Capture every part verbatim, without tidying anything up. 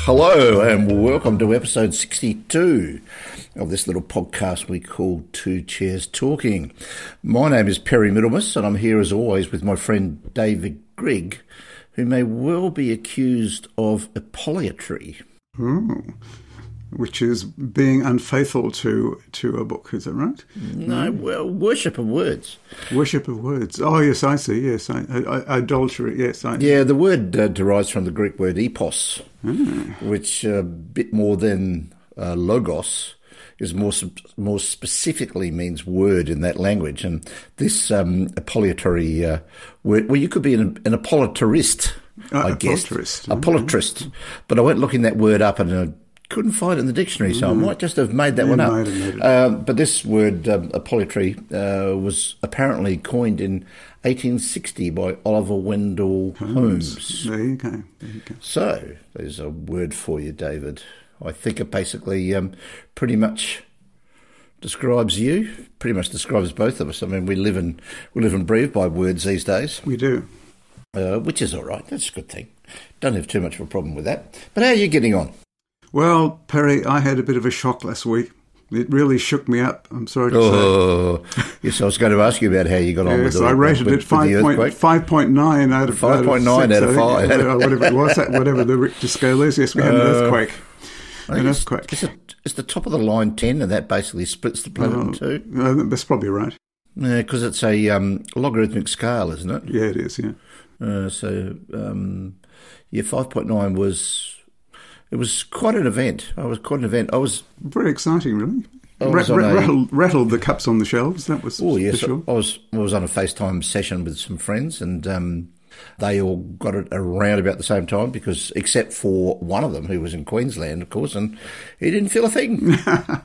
Hello and welcome to episode sixty-two of this little podcast we call Two Chairs Talking. My name is Perry Middlemas and I'm here as always with my friend David Grigg, who may well be accused of apolyatry. Oh, which is being unfaithful to, to a book, is that right? No, well, worship of words. Worship of words. Oh, yes, I see, yes. I, I, adultery, yes. I, yeah, the word uh, derives from the Greek word epos, ah. which a uh, bit more than uh, logos is more more specifically means word in that language. And this um, apolyatory uh, word, well, you could be an, an apolytarist, uh, I guess. Apolytarist. Apolytarist. But I went looking that word up and uh, couldn't find it in the dictionary, so mm. I might just have made that yeah, one up. Made it, made it. Uh, but this word, um, apolyatry, uh, was apparently coined in eighteen sixty by Oliver Wendell Holmes. Holmes. There you go. There you go. So there's a word for you, David. I think it basically um, pretty much describes you, pretty much describes both of us. I mean, we live and we live and breathe by words these days. We do. Uh, which is all right. That's a good thing. Don't have too much of a problem with that. But how are you getting on? Well, Perry, I had a bit of a shock last week. It really shook me up, I'm sorry to oh, say. Yes, I was going to ask you about how you got on yes, with the I rated with, it five point nine out of five point nine out of five. Whatever it was, whatever the Richter scale is. Yes, we had an uh, earthquake. An it's, earthquake. It's, a, it's the top of the line ten, and that basically splits the planet oh, in two. Uh, that's probably right. Yeah, because it's a um, logarithmic scale, isn't it? Yeah, it is, yeah. Uh, so, um, yeah, five point nine was... It was quite an event. I was quite an event. I was very exciting, really. Was Ra- a, rattled, rattled the cups on the shelves. That was oh yes. sure. I was I was on a FaceTime session with some friends, and um, they all got it around about the same time. Because except for one of them, who was in Queensland, of course, and he didn't feel a thing.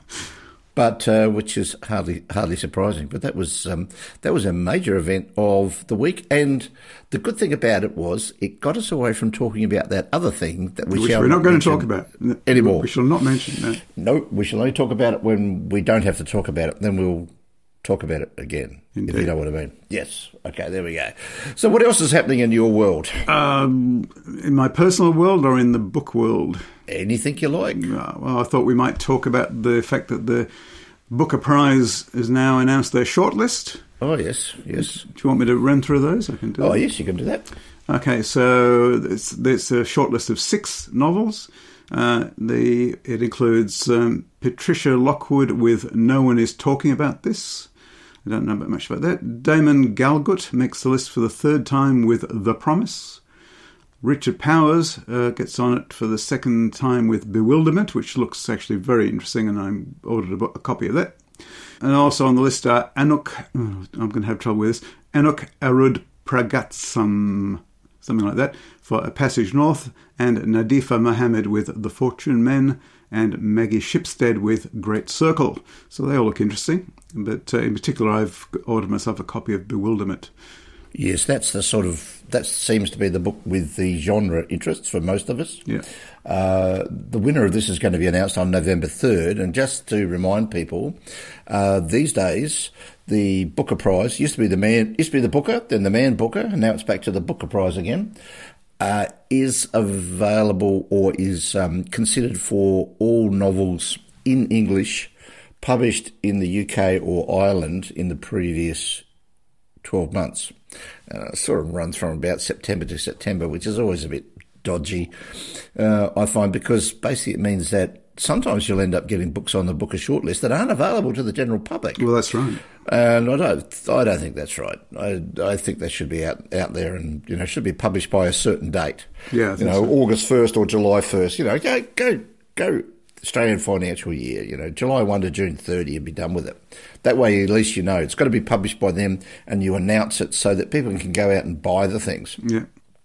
But uh, which is hardly hardly surprising. But that was um, that was a major event of the week, and the good thing about it was it got us away from talking about that other thing that we which shall we're not not going to talk about anymore. We shall not mention that. No, we shall only talk about it when we don't have to talk about it. Then we'll talk about it again. Indeed. If you know what I mean. Yes. Okay. There we go. So, what else is happening in your world? Um, in my personal world or in the book world? Anything you like. Uh, well, I thought we might talk about the fact that the Booker Prize has now announced their shortlist. Oh, yes, yes. Do you want me to run through those? I can do Oh, that. yes, you can do that. Okay, so it's, it's a shortlist of six novels. Uh, the It includes um, Patricia Lockwood with No One Is Talking About This. I don't know much about that. Damon Galgut makes the list for the third time with The Promise. Richard Powers uh, gets on it for the second time with Bewilderment, which looks actually very interesting, and I ordered a, bo- a copy of that. And also on the list are Anuk, oh, I'm going to have trouble with this, Anuk Arud Pragatsam, something like that, for A Passage North, and Nadifa Mohammed with The Fortune Men, and Maggie Shipstead with Great Circle. So they all look interesting, but uh, in particular I've ordered myself a copy of Bewilderment. Yes, that's the sort of, that seems to be the book with the genre interests for most of us. Yeah. Uh, the winner of this is going to be announced on November third, and just to remind people, uh, these days the Booker Prize used to be the man, used to be the Booker, then the Man Booker, and now it's back to the Booker Prize again. Uh, is available or is um, considered for all novels in English published in the U K or Ireland in the previous twelve months. Uh, it sort of runs from about September to September, which is always a bit dodgy, uh, I find, because basically it means that sometimes you'll end up getting books on the Booker shortlist that aren't available to the general public. Well, that's right. And I don't, I don't think that's right. I, I think that should be out, out there and, you know, should be published by a certain date. Yeah, I you think know, so. August first or July first. You know, go, go, go. Australian financial year, you know, July first to June thirtieth and be done with it. That way, at least you know it's got to be published by them, and you announce it so that people can go out and buy the things. Yeah.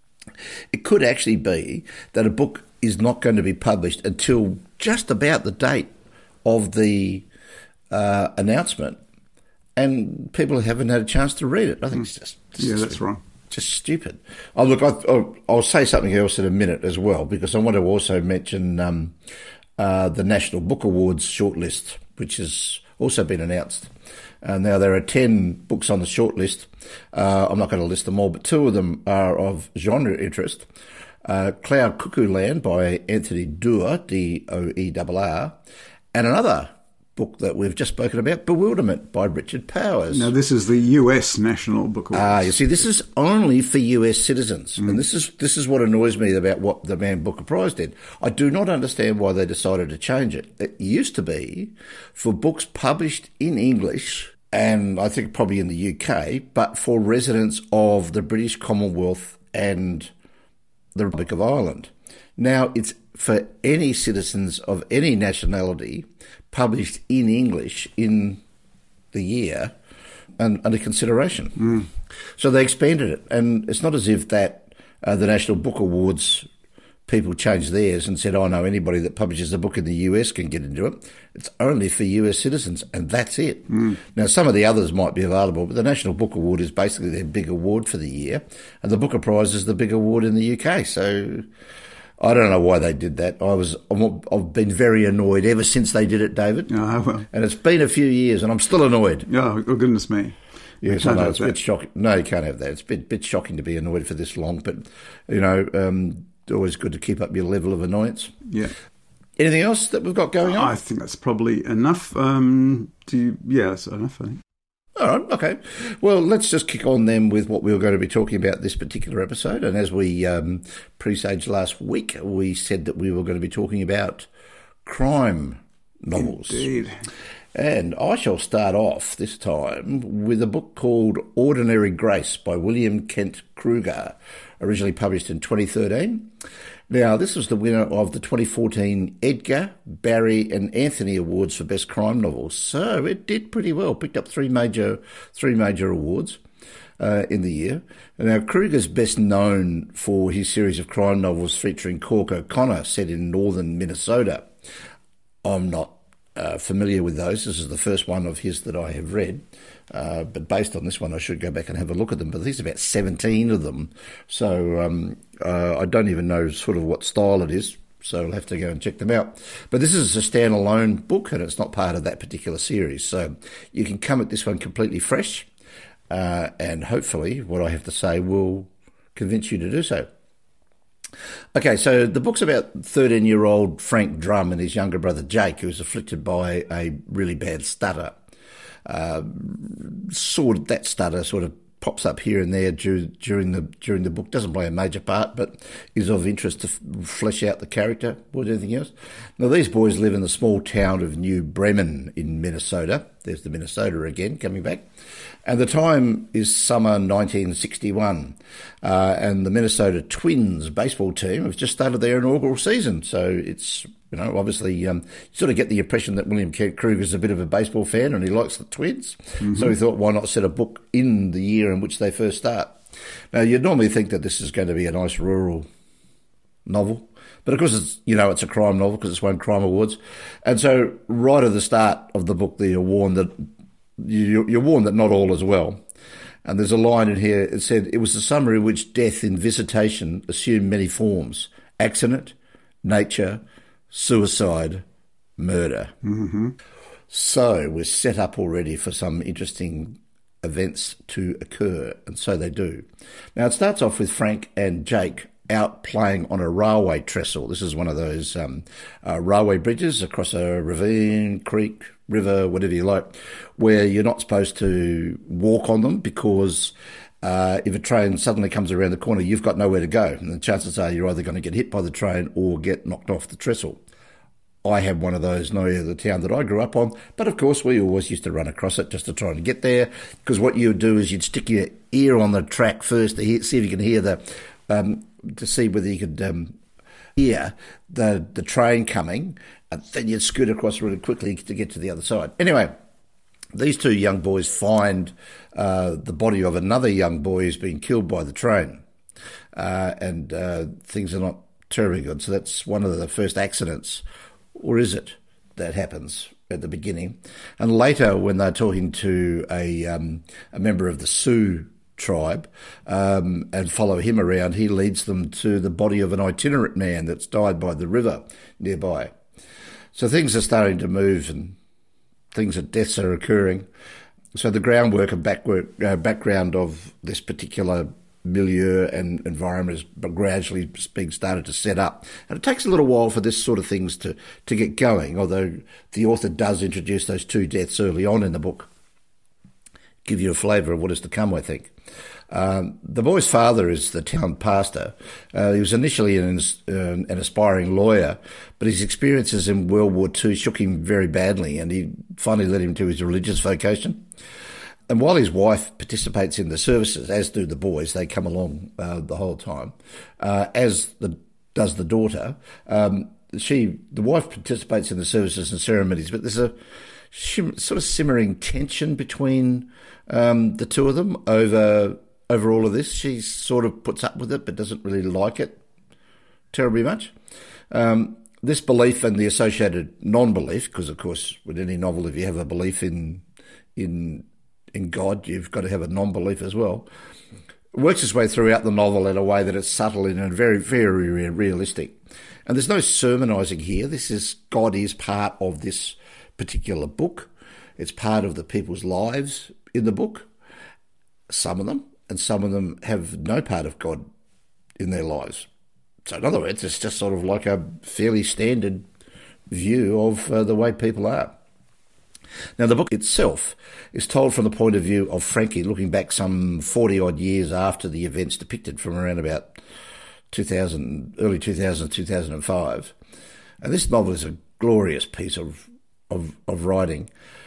It could actually be that a book is not going to be published until just about the date of the uh, announcement, and people haven't had a chance to read it. I think it's just... It's yeah, just that's wrong. Just stupid. Oh, look, I, I'll, I'll say something else in a minute as well, because I want to also mention um, uh, the National Book Awards shortlist, which has also been announced. Uh, now, there are ten books on the shortlist. Uh, I'm not going to list them all, but two of them are of genre interest. uh, Cloud Cuckoo Land by Anthony Doerr, D O E R R, and another book that we've just spoken about, Bewilderment by Richard Powers. Now, this is the U S National Book Awards. Ah, you see, this is only for U S citizens, mm. and this is this is what annoys me about what the Man Booker Prize did. I do not understand why they decided to change it. It used to be for books published in English, and I think probably in the U K, but for residents of the British Commonwealth and the Republic of Ireland. Now, it's for any citizens of any nationality published in English in the year and under consideration. Mm. So they expanded it. And it's not as if that uh, the National Book Awards people changed theirs and said, oh, no, anybody that publishes a book in the U S can get into it. It's only for U S citizens, and that's it. Mm. Now, some of the others might be available, but the National Book Award is basically their big award for the year, and the Booker Prize is the big award in the U K. So I don't know why they did that. I was, I've been very annoyed ever since they did it, David. Oh, well. And it's been a few years, and I'm still annoyed. Oh, oh goodness me. Yes, I know, it's a bit shocking. No, you can't have that. It's a bit, bit shocking to be annoyed for this long, but, you know, um, always good to keep up your level of annoyance. Yeah. Anything else that we've got going on? I think that's probably enough. Um, do you, yeah, that's enough, I think. All right, okay. Well, let's just kick on then with what we were going to be talking about this particular episode. And as we um, presaged last week, we said that we were going to be talking about crime novels. Indeed. And I shall start off this time with a book called Ordinary Grace by William Kent Kruger, originally published in twenty thirteen. Now, this was the winner of the twenty fourteen Edgar, Barry and Anthony Awards for Best Crime Novels. So it did pretty well, picked up three major three major awards uh, in the year. And now, Kruger's best known for his series of crime novels featuring Cork O'Connor set in northern Minnesota. I'm not uh, familiar with those. This is the first one of his that I have read. Uh, but based on this one, I should go back and have a look at them. But there's about seventeen of them. So um, uh, I don't even know sort of what style it is. So I'll have to go and check them out. But this is a standalone book, and it's not part of that particular series. So you can come at this one completely fresh. Uh, and hopefully what I have to say will convince you to do so. Okay, so the book's about thirteen-year-old Frank Drum and his younger brother Jake, who's afflicted by a really bad stutter. Uh, sort of that stutter sort of pops up here and there during, during the during the book. Doesn't play a major part, but is of interest to f- flesh out the character more than anything else. Now, these boys live in the small town of New Bremen in Minnesota. There's the Minnesota again coming back. And the time is summer nineteen sixty-one. Uh, and the Minnesota Twins baseball team have just started their inaugural season. So it's, you know, obviously um, you sort of get the impression that William Kent Kruger's a bit of a baseball fan and he likes the Twins. Mm-hmm. So he thought, why not set a book in the year in which they first start? Now, you'd normally think that this is going to be a nice rural novel. But of course, it's, you know, it's a crime novel because it's won crime awards. And so right at the start of the book, you're warned that you're warned that not all is well. And there's a line in here, it said, it was a summer in which death in visitation assumed many forms: accident, nature, suicide, murder. Mm-hmm. So we're set up already for some interesting events to occur, and so they do. Now, it starts off with Frank and Jake out playing on a railway trestle. This is one of those um, uh, railway bridges across a ravine, creek, river, whatever you like, where you're not supposed to walk on them because uh, if a train suddenly comes around the corner, you've got nowhere to go. And the chances are you're either going to get hit by the train or get knocked off the trestle. I had one of those near the town that I grew up on, but of course we always used to run across it just to try and get there, because what you would do is you'd stick your ear on the track first to hear, see if you can hear the, um, to see whether you could um, hear the the train coming, and then you'd scoot across really quickly to get to the other side. Anyway, these two young boys find uh, the body of another young boy who's been killed by the train, uh, and uh, things are not terribly good. So that's one of the first accidents. Or is it, that happens at the beginning? And later, when they're talking to a um, a member of the Sioux tribe um, and follow him around, he leads them to the body of an itinerant man that's died by the river nearby. So things are starting to move and things of deaths are occurring. So the groundwork and backwork, uh, background of this particular milieu and environment is gradually being started to set up. And it takes a little while for this sort of things to, to get going, although the author does introduce those two deaths early on in the book. Give you a flavour of what is to come, I think. Um, the boy's father is the town pastor. Uh, he was initially an, uh, an aspiring lawyer, but his experiences in World War Two shook him very badly, and he finally led him to his religious vocation. And while his wife participates in the services, as do the boys, they come along uh, the whole time, uh, as the, does the daughter. Um, she, the wife participates in the services and ceremonies, but there's a shim, sort of simmering tension between um, the two of them over over all of this. She sort of puts up with it, but doesn't really like it terribly much. Um, this belief and the associated non-belief, because of course, with any novel, if you have a belief in in in God, you've got to have a non-belief as well, works its way throughout the novel in a way that it's subtle and very, very realistic. And there's no sermonising here. This is, God is part of this particular book. It's part of the people's lives in the book, some of them, and some of them have no part of God in their lives. So in other words, it's just sort of like a fairly standard view of uh, the way people are. Now, the book itself is told from the point of view of Frankie, looking back some forty-odd years after the events depicted from around about two thousand, early two thousand, two thousand five. And this novel is a glorious piece of of, of writing.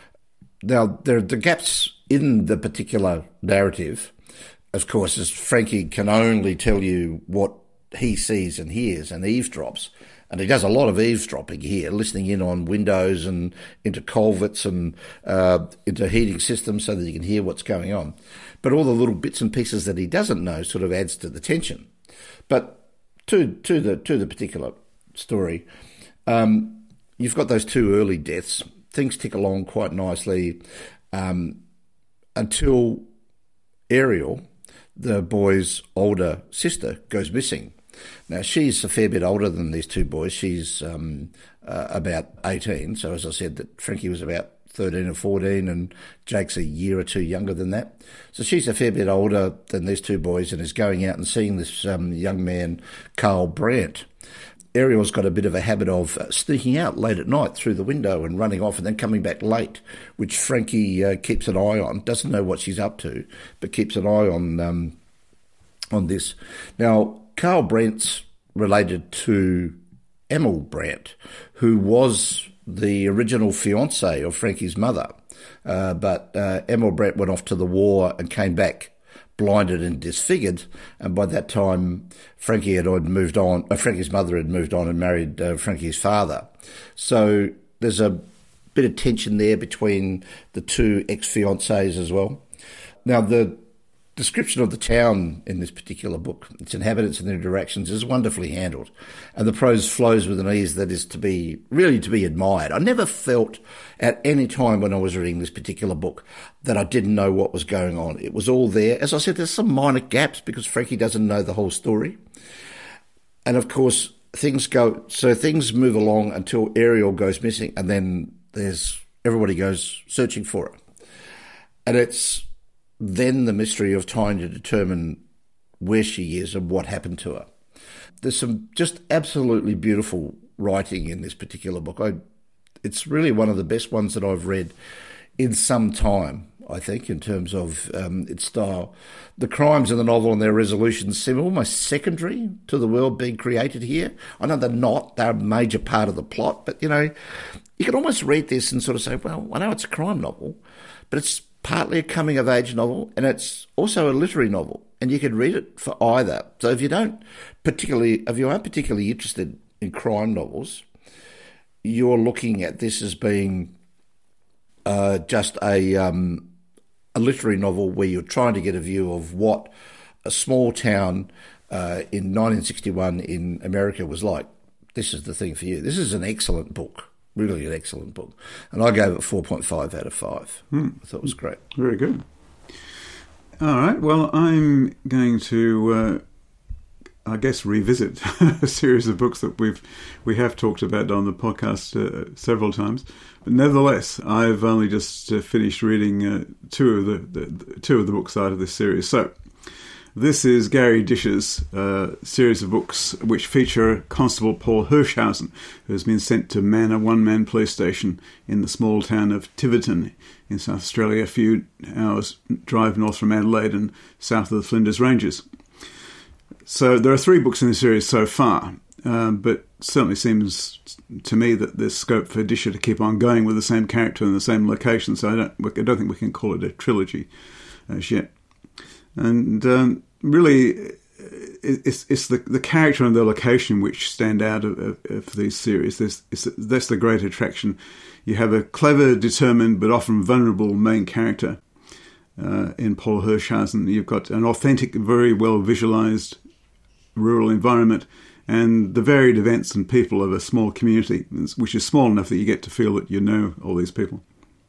Now, there are the gaps in the particular narrative, of course, as Frankie can only tell you what he sees and hears and eavesdrops. And he does a lot of eavesdropping here, listening in on windows and into culverts and uh, into heating systems so that he can hear what's going on. But all the little bits and pieces that he doesn't know sort of adds to the tension. But to to the to the particular story, um, you've got those two early deaths. Things tick along quite nicely um, until Ariel, the boy's older sister, goes missing. Now, she's a fair bit older than these two boys. She's um, uh, about eighteen. So, as I said, that Frankie was about thirteen or fourteen, and Jake's a year or two younger than that. So she's a fair bit older than these two boys and is going out and seeing this um, young man, Carl Brandt. Ariel's got a bit of a habit of uh, sneaking out late at night through the window and running off and then coming back late, which Frankie uh, keeps an eye on. Doesn't know what she's up to, but keeps an eye on um, on this. Now, Carl Brandt's related to Emil Brandt, who was the original fiancé of Frankie's mother. Uh, but uh, Emil Brandt went off to the war and came back blinded and disfigured. And by that time, Frankie had moved on. Uh, Frankie's mother had moved on and married uh, Frankie's father. So there's a bit of tension there between the two ex-fiancés as well. Now, the description of the town in this particular book, its inhabitants and their interactions, is wonderfully handled, and the prose flows with an ease that is to be really to be admired. I never felt at any time when I was reading this particular book that I didn't know what was going on. It was all there. As I said, there's some minor gaps because Frankie doesn't know the whole story, and of course things go so things move along until Ariel goes missing, and then there's everybody goes searching for her, and it's then the mystery of trying to determine where she is and what happened to her. There's some just absolutely beautiful writing in this particular book. I, it's really one of the best ones that I've read in some time, I think, in terms of um, its style. The crimes in the novel and their resolutions seem almost secondary to the world being created here. I know they're not. They're a major part of the plot, but, you know, you can almost read this and sort of say, well, I know it's a crime novel, but it's partly a coming-of-age novel, and it's also a literary novel, and you can read it for either. So if you don't particularly, if you aren't particularly interested in crime novels, you're looking at this as being uh, just a um, a literary novel where you're trying to get a view of what a small town uh, in nineteen sixty-one in America was like. This is the thing for you. This is an excellent book. Really an excellent book. And I gave it four point five out of five. Hmm. I thought it was great. Very good. All right. Well, I'm going to, uh, I guess, revisit a series of books that we've we have talked about on the podcast uh, several times. But nevertheless, I've only just uh, finished reading uh, two of the, the, the two of the books out of this series. So This is Gary Dish's uh, series of books which feature Constable Paul Hirschhausen, who has been sent to man a one-man police station in the small town of Tiverton in South Australia, a few hours drive north from Adelaide and south of the Flinders Ranges. So there are three books in the series so far, um, but certainly seems to me that there's scope for Disher to keep on going with the same character in the same location, so I don't, I don't think we can call it a trilogy as yet. And um, really, it's, it's the, the character and the location which stand out of, of, of these series. There's, it's, that's the great attraction. You have a clever, determined, but often vulnerable main character uh, in Paul Hirschhausen. You've got an authentic, very well visualised rural environment and the varied events and people of a small community, which is small enough that you get to feel that you know all these people.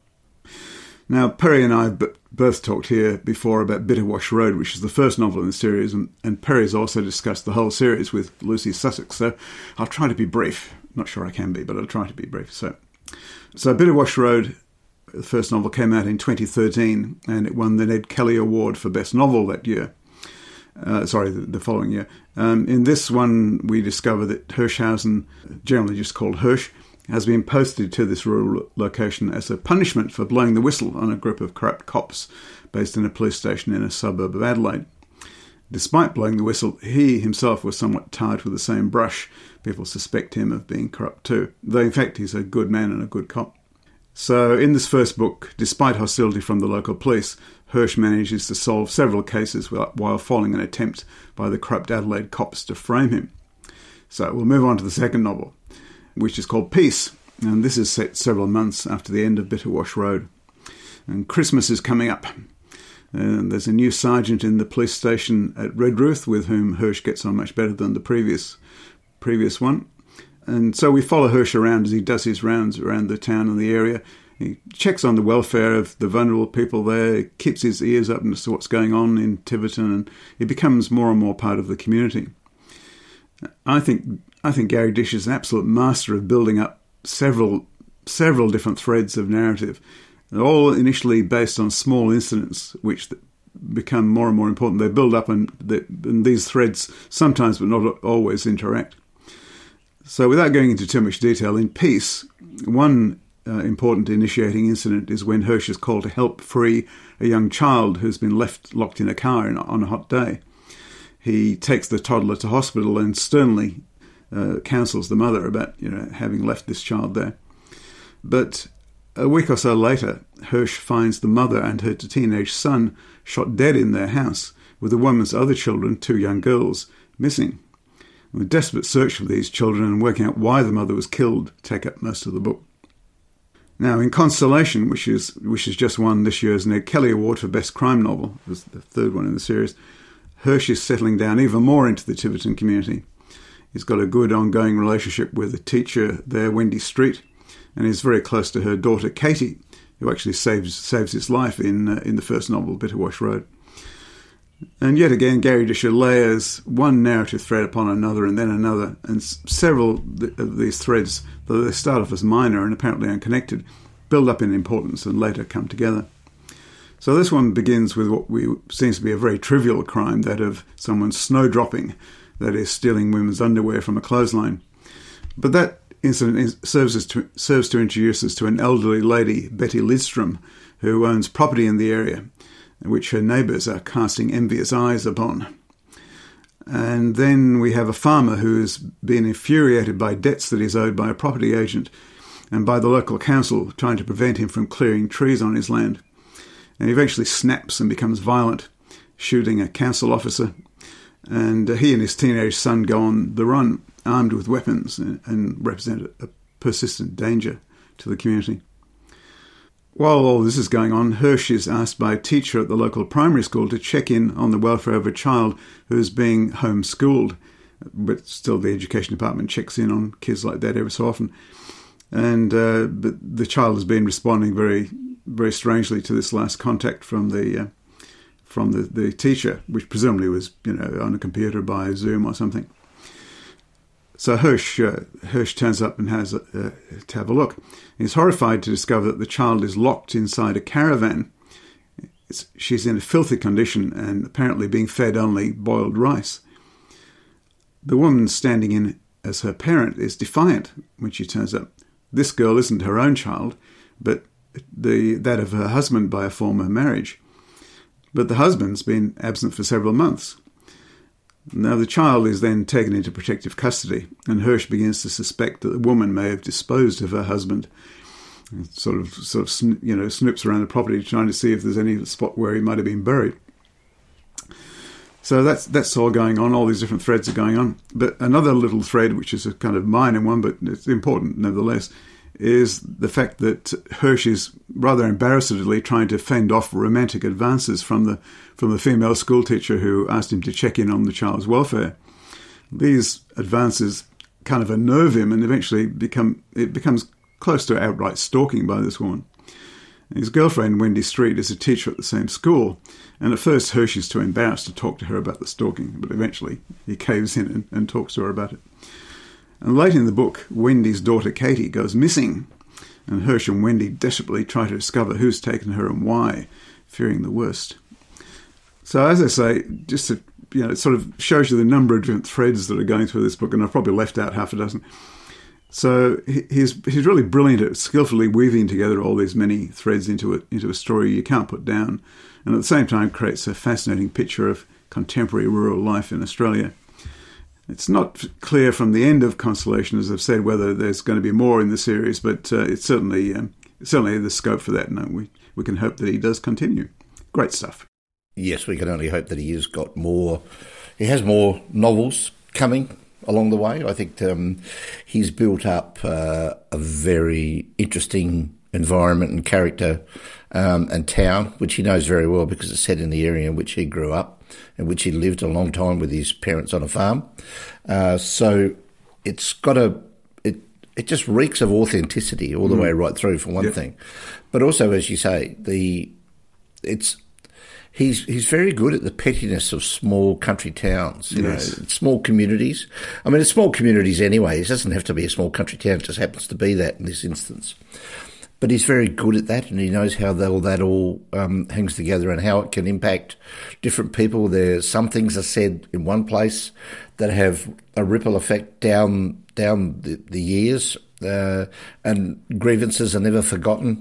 Now, Perry and I both talked here before about Bitterwash Road, which is the first novel in the series, and, and Perry's also discussed the whole series with Lucy Sussex, so I'll try to be brief. Not sure I can be, but I'll try to be brief. So, so Bitterwash Road, the first novel, came out in twenty thirteen, and it won the Ned Kelly Award for Best Novel that year. Uh, sorry, the, the following year. Um, in this one, we discover that Hirschhausen, generally just called Hirsch, has been posted to this rural location as a punishment for blowing the whistle on a group of corrupt cops based in a police station in a suburb of Adelaide. Despite blowing the whistle, he himself was somewhat tarred with the same brush. People suspect him of being corrupt too, though in fact he's a good man and a good cop. So in this first book, despite hostility from the local police, Hirsch manages to solve several cases while foiling an attempt by the corrupt Adelaide cops to frame him. So we'll move on to the second novel, which is called Peace, and this is set several months after the end of Bitterwash Road. And Christmas is coming up, and there's a new sergeant in the police station at Redruth with whom Hirsch gets on much better than the previous previous one. And so we follow Hirsch around as he does his rounds around the town and the area. He checks on the welfare of the vulnerable people there, keeps his ears open to what's going on in Tiverton, and he becomes more and more part of the community. I think I think Gary Dish is an absolute master of building up several several different threads of narrative, all initially based on small incidents which become more and more important. They build up, and, the, and these threads sometimes, but not always, interact. So without going into too much detail, in Peace, one uh, important initiating incident is when Hirsch is called to help free a young child who's been left locked in a car in, on a hot day. He takes the toddler to hospital and sternly uh, counsels the mother about, you know, having left this child there. But a week or so later, Hirsch finds the mother and her teenage son shot dead in their house, with the woman's other children, two young girls, missing. And the desperate search for these children and working out why the mother was killed take up most of the book. Now, in Constellation, which is which has just won this year's Ned Kelly Award for Best Crime Novel, it was the third one in the series, Hirsch is settling down even more into the Tiverton community. He's got a good ongoing relationship with the teacher there, Wendy Street, and he's very close to her daughter, Katie, who actually saves saves his life in uh, in the first novel, Bitterwash Road. And yet again, Gary Disher layers one narrative thread upon another and then another, and several of these threads, though they start off as minor and apparently unconnected, build up in importance and later come together. So this one begins with what we, seems to be a very trivial crime, that of someone snowdropping, that is, stealing women's underwear from a clothesline. But that incident is, serves, us to, serves to introduce us to an elderly lady, Betty Lidstrom, who owns property in the area, which her neighbours are casting envious eyes upon. And then we have a farmer who has been infuriated by debts that he's owed by a property agent and by the local council trying to prevent him from clearing trees on his land. And he eventually snaps and becomes violent, shooting a council officer. And he and his teenage son go on the run, armed with weapons, and, and represent a persistent danger to the community. While all this is going on, Hirsch is asked by a teacher at the local primary school to check in on the welfare of a child who is being homeschooled. But still, the education department checks in on kids like that every so often. And uh, but the child has been responding very, very strangely to this last contact from the uh, from the, the teacher, which presumably was, you know, on a computer by Zoom or something. So Hirsch, uh, Hirsch turns up and has a, uh, to have a look. He's horrified to discover that the child is locked inside a caravan it's, she's in a filthy condition and apparently being fed only boiled rice. The woman standing in as her parent is defiant when she turns up. This girl isn't her own child, but the that of her husband by a former marriage. But the husband's been absent for several months. Now the child is then taken into protective custody, and Hirsch begins to suspect that the woman may have disposed of her husband. Sort of, sort of, you know, snoops around the property trying to see if there's any spot where he might have been buried. So that's that's all going on. All these different threads are going on. But another little thread, which is a kind of minor one, but it's important nevertheless, is the fact that Hirsch is rather embarrassedly trying to fend off romantic advances from the from the female schoolteacher who asked him to check in on the child's welfare. These advances kind of unnerve him, and eventually become it becomes close to outright stalking by this woman. His girlfriend, Wendy Street, is a teacher at the same school, and at first Hirsch is too embarrassed to talk to her about the stalking, but eventually he caves in and, and talks to her about it. And late in the book, Wendy's daughter Katie goes missing, and Hirsch and Wendy desperately try to discover who's taken her and why, fearing the worst. So as I say, just to, you know, it sort of shows you the number of different threads that are going through this book, and I've probably left out half a dozen. So he's he's really brilliant at skillfully weaving together all these many threads into a, into a story you can't put down, and at the same time creates a fascinating picture of contemporary rural life in Australia. It's not clear from the end of Constellation, as I've said, whether there's going to be more in the series, but uh, it's certainly um, certainly the scope for that, and we, we can hope that he does continue. Great stuff. Yes, we can only hope that he has got more. He has more novels coming along the way. I think um, he's built up uh, a very interesting environment and character um, and town, which he knows very well because it's set in the area in which he grew up, in which he lived a long time with his parents on a farm. Uh, so it's got a, it it just reeks of authenticity all the mm. way right through, for one yep. thing. But also, as you say, the it's he's he's very good at the pettiness of small country towns, you yes. know, small communities. I mean, it's small communities anyway. It doesn't have to be a small country town. It just happens to be that in this instance. But he's very good at that, and he knows how all that all um, hangs together and how it can impact different people. There, some things are said in one place that have a ripple effect down down the, the years, uh, and grievances are never forgotten.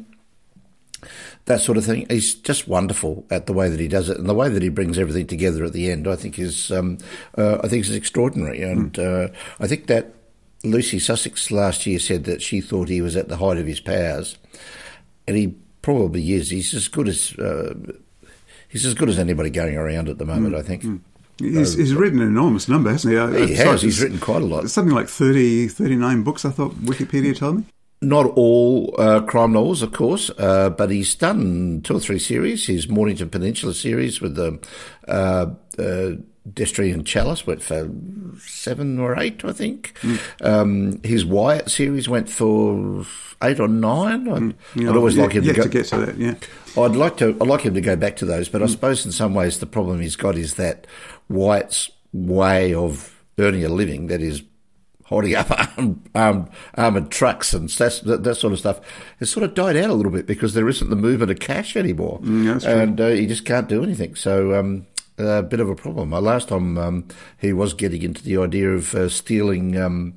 That sort of thing. He's just wonderful at the way that he does it, and the way that he brings everything together at the end. I think is um, uh, I think is extraordinary, and mm. uh, I think that Lucy Sussex last year said that she thought he was at the height of his powers, and he probably is. He's as good as uh, he's as good as anybody going around at the moment. Mm. I think. Mm. He's, he's written an enormous number, hasn't he? He has. He's written quite a lot. Something like thirty, thirty-nine books, I thought Wikipedia told me. Not all uh, crime novels, of course, uh, but he's done two or three series. His Mornington Peninsula series with the uh, uh, Destry and Chalice went for seven or eight, I think. Mm. Um, his Wyatt series went for eight or nine. I'd, mm. yeah, I'd always yeah, like him to go to get to that. Yeah, I'd like to. I'd like him to go back to those, but mm. I suppose in some ways the problem he's got is that Wyatt's way of earning a living, that is, holding up armed, armed, armoured trucks and that, that sort of stuff, has sort of died out a little bit because there isn't the movement of cash anymore. Mm, that's and uh, you just can't do anything. So um, a bit of a problem. Uh, last time um, he was getting into the idea of uh, stealing um,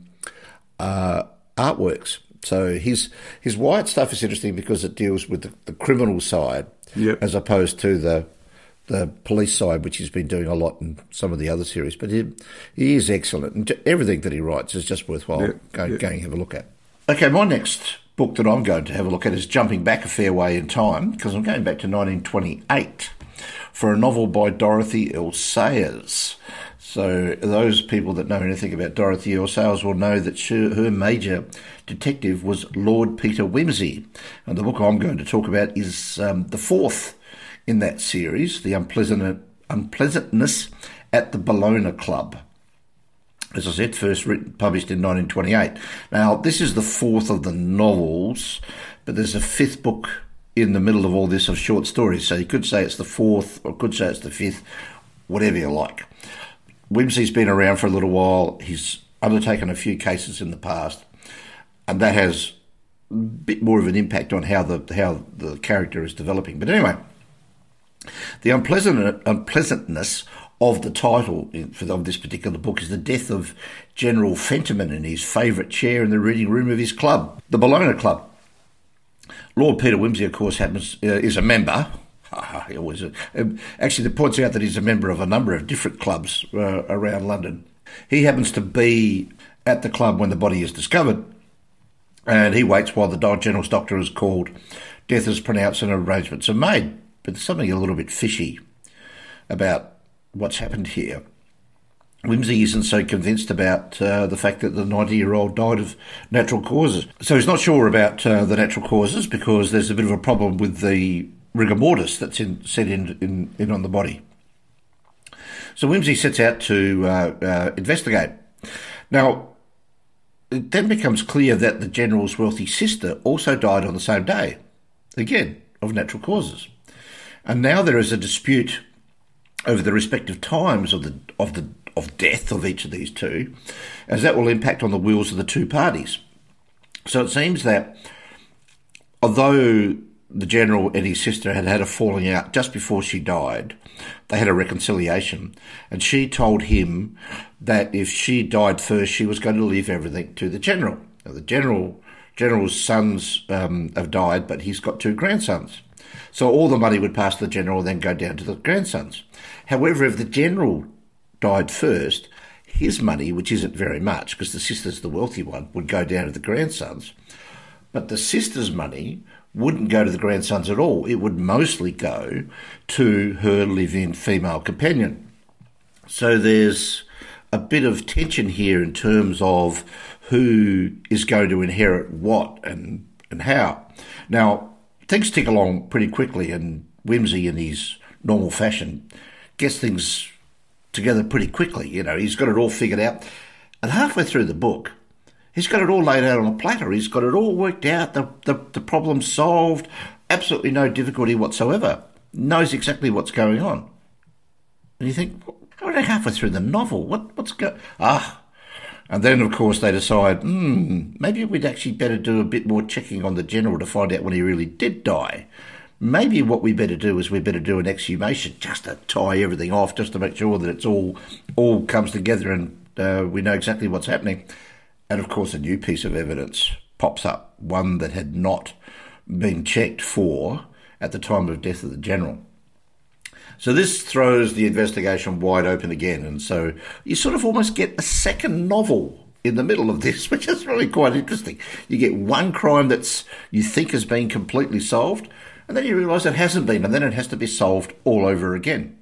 uh, artworks. So his his Wyatt stuff is interesting because it deals with the, the criminal side yep. as opposed to the the police side, which he's been doing a lot in some of the other series. But he, he is excellent, and everything that he writes is just worthwhile yeah, going, yeah. going and have a look at. Okay, my next book that I'm going to have a look at is jumping back a fair way in time, because I'm going back to nineteen twenty-eight for a novel by Dorothy L. Sayers. So those people that know anything about Dorothy L. Sayers will know that she, her major detective was Lord Peter Wimsey. And the book I'm going to talk about is um, the fourth in that series, The Unpleasant, Unpleasantness at the Bologna Club. As I said, first written, published in nineteen twenty-eight. Now, this is the fourth of the novels, but there's a fifth book in the middle of all this of short stories. So you could say it's the fourth, or could say it's the fifth, whatever you like. Wimsey's been around for a little while. He's undertaken a few cases in the past, and that has a bit more of an impact on how the how the character is developing. But anyway, The unpleasant, unpleasantness of the title of this particular book is the death of General Fentiman in his favourite chair in the reading room of his club, the Bellona Club. Lord Peter Wimsey, of course, happens uh, is a member. he always uh, actually, it points out that he's a member of a number of different clubs uh, around London. He happens to be at the club when the body is discovered, and he waits while the General's doctor is called. Death is pronounced and arrangements are made. But there's something a little bit fishy about what's happened here. Wimsey isn't so convinced about uh, the fact that the ninety-year-old died of natural causes. So he's not sure about uh, the natural causes because there's a bit of a problem with the rigor mortis that's in, set in, in, in on the body. So Wimsey sets out to uh, uh, investigate. Now, it then becomes clear that the General's wealthy sister also died on the same day, again, of natural causes. And now there is a dispute over the respective times of the of the of death of each of these two, as that will impact on the wills of the two parties. So it seems that although the General and his sister had had a falling out just before she died, they had a reconciliation, and she told him that if she died first, she was going to leave everything to the General. Now, the General General's sons um, have died, but he's got two grandsons. So all the money would pass to the General and then go down to the grandsons. However, if the General died first, his money, which isn't very much because the sister's the wealthy one, would go down to the grandsons. But the sister's money wouldn't go to the grandsons at all. It would mostly go to her live-in female companion. So there's a bit of tension here in terms of who is going to inherit what and, and how. Now, things tick along pretty quickly, and Wimsey, in his normal fashion, gets things together pretty quickly. You know, he's got it all figured out. And halfway through the book, he's got it all laid out on a platter. He's got it all worked out, the, the, the problem solved, absolutely no difficulty whatsoever. Knows exactly what's going on. And you think, already halfway through the novel, what what's going... Ah... And then, of course, they decide, hmm, maybe we'd actually better do a bit more checking on the General to find out when he really did die. Maybe what we better do is we better do an exhumation just to tie everything off, just to make sure that it's all all comes together and uh, we know exactly what's happening. And, of course, a new piece of evidence pops up, one that had not been checked for at the time of death of the General. So this throws the investigation wide open again, and so you sort of almost get a second novel in the middle of this, which is really quite interesting. You get one crime that's you think has been completely solved, and then you realise it hasn't been, and then it has to be solved all over again.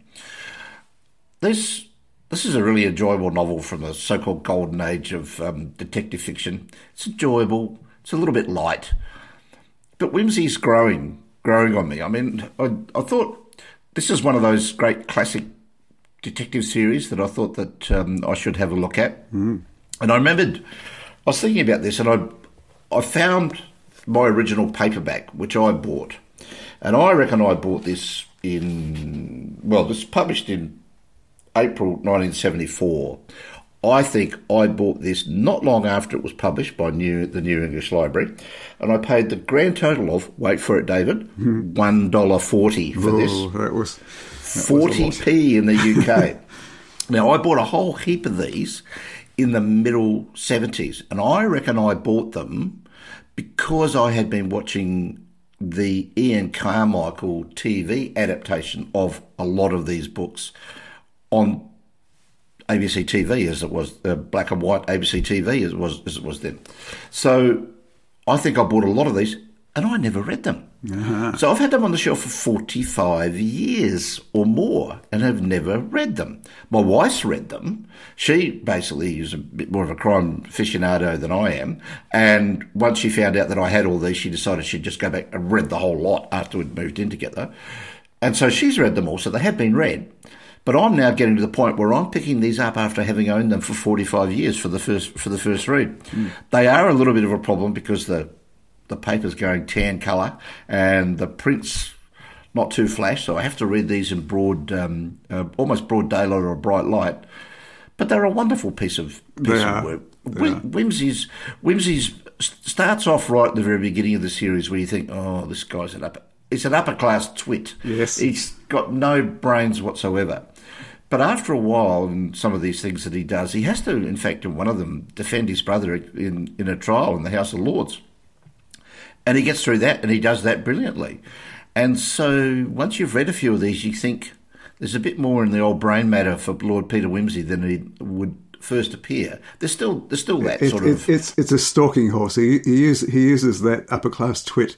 This this is a really enjoyable novel from the so-called golden age of um, detective fiction. It's enjoyable. It's a little bit light, but Wimsey's growing, growing on me. I mean, I, I thought. This is one of those great classic detective series that I thought that um, I should have a look at. Mm. And I remembered, I was thinking about this, and I I found my original paperback, which I bought. And I reckon I bought this in, well, this was published in April nineteen seventy-four. I think I bought this not long after it was published by New, the New English Library, and I paid the grand total of, wait for it, David, mm-hmm. one dollar forty for oh, this. That was that forty p in the U K. Now, I bought a whole heap of these in the middle seventies, and I reckon I bought them because I had been watching the Ian Carmichael T V adaptation of a lot of these books on A B C T V, as it was, uh, black and white A B C T V as it was, as it was then. So I think I bought a lot of these, and I never read them. Uh-huh. So I've had them on the shelf for forty-five years or more, and have never read them. My wife's read them. She basically is a bit more of a crime aficionado than I am, and once she found out that I had all these, she decided she'd just go back and read the whole lot after we'd moved in together. And so she's read them all, so they have been read. But I'm now getting to the point where I'm picking these up after having owned them for forty-five years for the first for the first read. Mm. They are a little bit of a problem because the the paper's going tan colour and the print's not too flash, so I have to read these in broad, um, uh, almost broad daylight or bright light. But they're a wonderful piece of piece of work. Wimsey's Wimsey's starts off right at the very beginning of the series where you think, oh, this guy's an up he's an upper class twit. Yes. He's got no brains whatsoever. But after a while, in some of these things that he does, he has to, in fact, in one of them, defend his brother in, in a trial in the House of Lords. And he gets through that, and he does that brilliantly. And so once you've read a few of these, you think there's a bit more in the old brain matter for Lord Peter Wimsey than he would first appear. There's still there's still that it, sort it, of... It's it's a stalking horse. He, he, use, he uses that upper-class twit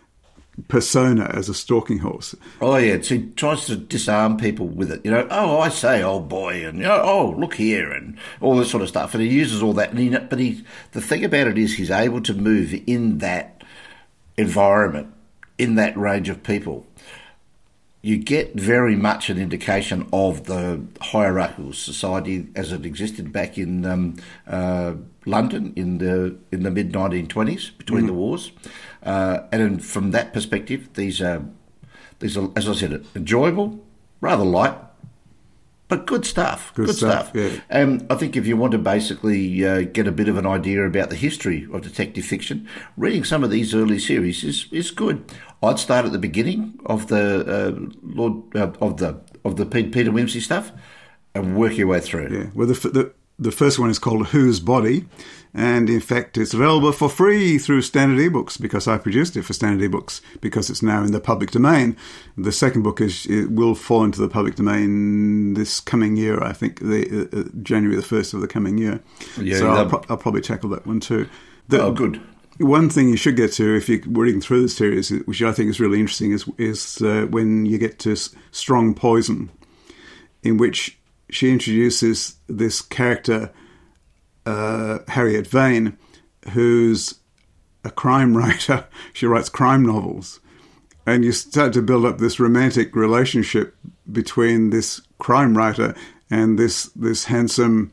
persona as a stalking horse. Oh, yeah. So he tries to disarm people with it. You know, oh, I say, old boy, and, you know, oh, look here, and all this sort of stuff. And he uses all that. And he, but he, the thing about it is he's able to move in that environment, in that range of people. You get very much an indication of the hierarchical society as it existed back in um, uh, London in the in the mid nineteen twenties between mm. the wars, uh, and from that perspective, these are these are, as I said, enjoyable, rather light, but good stuff. Good, good stuff. stuff. Yeah. And I think if you want to basically uh, get a bit of an idea about the history of detective fiction, reading some of these early series is is good. I'd start at the beginning of the uh, Lord uh, of the of the Peter Wimsey stuff and work your way through. Yeah. Well, the, the the first one is called Whose Body, and in fact, it's available for free through Standard eBooks because I produced it for Standard eBooks because it's now in the public domain. The second book is it will fall into the public domain this coming year. I think the uh, January the first of the coming year. Yeah, so I'll, pro- I'll probably tackle that one too. The, oh, good. One thing you should get to if you're reading through the series, which I think is really interesting, is is uh, when you get to Strong Poison, in which she introduces this character, uh, Harriet Vane, who's a crime writer. She writes crime novels. And you start to build up this romantic relationship between this crime writer and this this handsome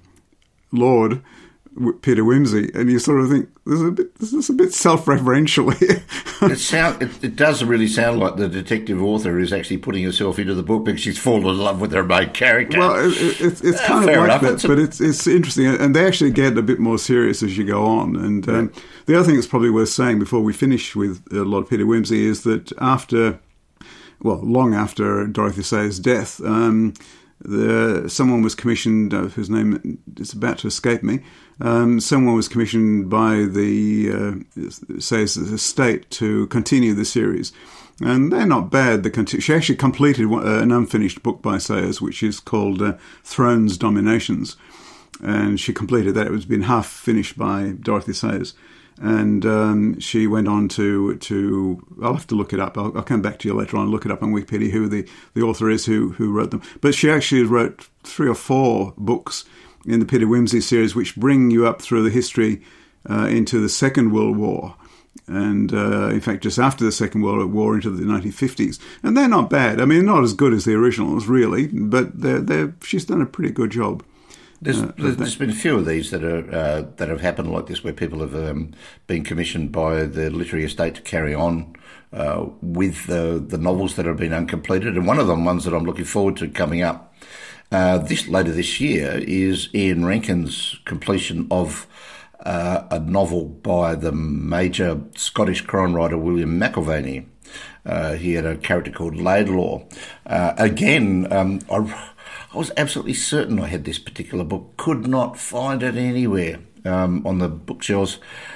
lord, Peter Wimsey, and you sort of think this is a bit, this is a bit self-referential here. it, sound, it, it does really sound like the detective author is actually putting herself into the book because she's fallen in love with her main character. Well, it, it, it's uh, kind of like enough. that, it's a, but it's it's interesting, and they actually get a bit more serious as you go on. And um, yeah. The other thing that's probably worth saying before we finish with uh, Lord Peter Wimsey is that after, well, long after Dorothy Sayers' death, um, The, someone was commissioned, uh, whose name is about to escape me, um, someone was commissioned by the uh, Sayers' estate to continue the series. And they're not bad. The conti- she actually completed one, uh, an unfinished book by Sayers, which is called uh, Thrones Dominations. And she completed that. It was been half finished by Dorothy Sayers. And um, she went on to, to, I'll have to look it up. I'll, I'll come back to you later on and look it up on Wikipedia who the, the author is who, who wrote them. But she actually wrote three or four books in the Peter Wimsey series which bring you up through the history uh, into the Second World War. And uh, in fact, just after the Second World War into the nineteen fifties. And they're not bad. I mean, not as good as the originals, really, but they're, they're, she's done a pretty good job. There's, uh, there's been a few of these that are uh, that have happened like this, where people have um, been commissioned by the literary estate to carry on uh, with the the novels that have been uncompleted. And one of them, ones that I'm looking forward to coming up uh, this later this year, is Ian Rankin's completion of uh, a novel by the major Scottish crime writer William McIlvany. Uh, he had a character called Laidlaw. Uh, again, um, I. I was absolutely certain I had this particular book, could not find it anywhere um, on the bookshelves.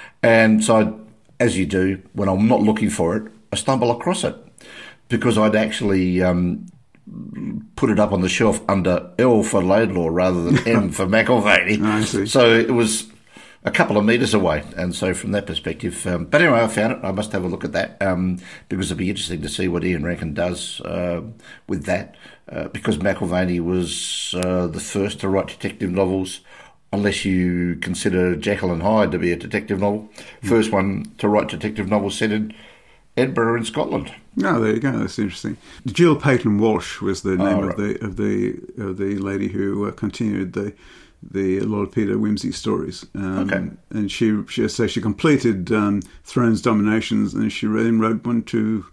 And so, I, as you do, when I'm not looking for it, I stumble across it because I'd actually um, put it up on the shelf under L for Laidlaw rather than M for McIlvany. I see. So it was a couple of metres away. And so from that perspective, um, but anyway, I found it. I must have a look at that um, because it'd be interesting to see what Ian Rankin does uh, with that. Uh, because McIlvany was uh, the first to write detective novels, unless you consider Jekyll and Hyde to be a detective novel. First one to write detective novels set in Edinburgh in Scotland. Oh, there you go. That's interesting. Jill Peyton Walsh was the name oh, of the of the of the lady who uh, continued the the Lord Peter Wimsey stories. Um, okay. And she she so she completed um, Thrones Dominations, and she then wrote one, two,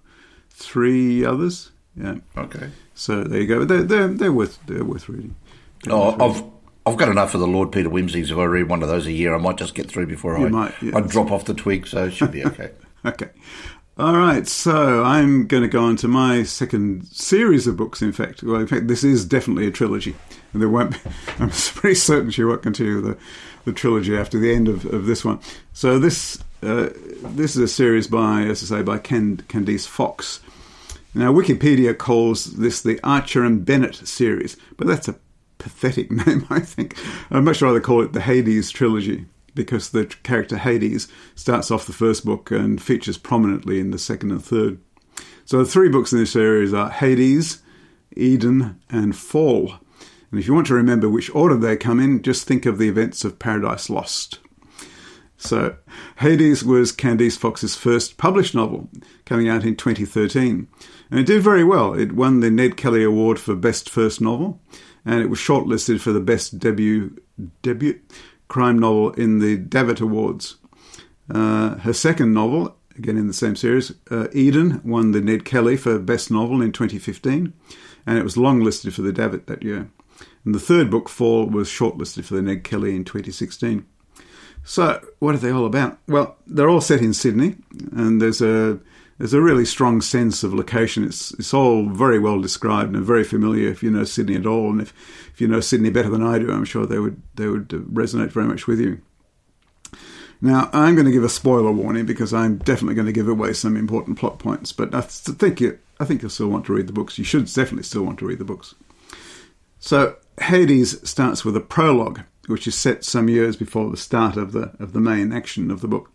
three others. Yeah. Okay. So there you go. They're they're, they're worth they're worth reading. They're oh, worth reading. I've I've got enough of the Lord Peter Wimseys. If I read one of those a year, I might just get through before you I might, yeah. I drop off the twig. So it should be okay. Okay. All right, so I'm going to go on to my second series of books, in fact. Well, in fact, this is definitely a trilogy. And there won't be, I'm pretty certain she won't continue the, the trilogy after the end of, of this one. So this uh, this is a series by, as I say, by Cand- Candice Fox. Now, Wikipedia calls this the Archer and Bennett series, but that's a pathetic name, I think. I'd much rather call it the Hades trilogy, because the character Hades starts off the first book and features prominently in the second and third. So the three books in this series are Hades, Eden, and Fall. And if you want to remember which order they come in, just think of the events of Paradise Lost. So Hades was Candice Fox's first published novel, coming out in twenty thirteen. And it did very well. It won the Ned Kelly Award for Best First Novel, and it was shortlisted for the Best Debut debut crime novel in the Davitt Awards. Uh, her second novel, again in the same series, uh, Eden, won the Ned Kelly for Best Novel in twenty fifteen, and it was longlisted for the Davitt that year. And the third book, Fall, was shortlisted for the Ned Kelly in twenty sixteen. So, what are they all about? Well, they're all set in Sydney, and there's a there's a really strong sense of location. It's it's all very well described and very familiar if you know Sydney at all. And if, if you know Sydney better than I do, I'm sure they would they would resonate very much with you. Now, I'm going to give a spoiler warning because I'm definitely going to give away some important plot points. But I think you I think you'll still want to read the books. You should definitely still want to read the books. So Hades starts with a prologue, which is set some years before the start of the of the main action of the book.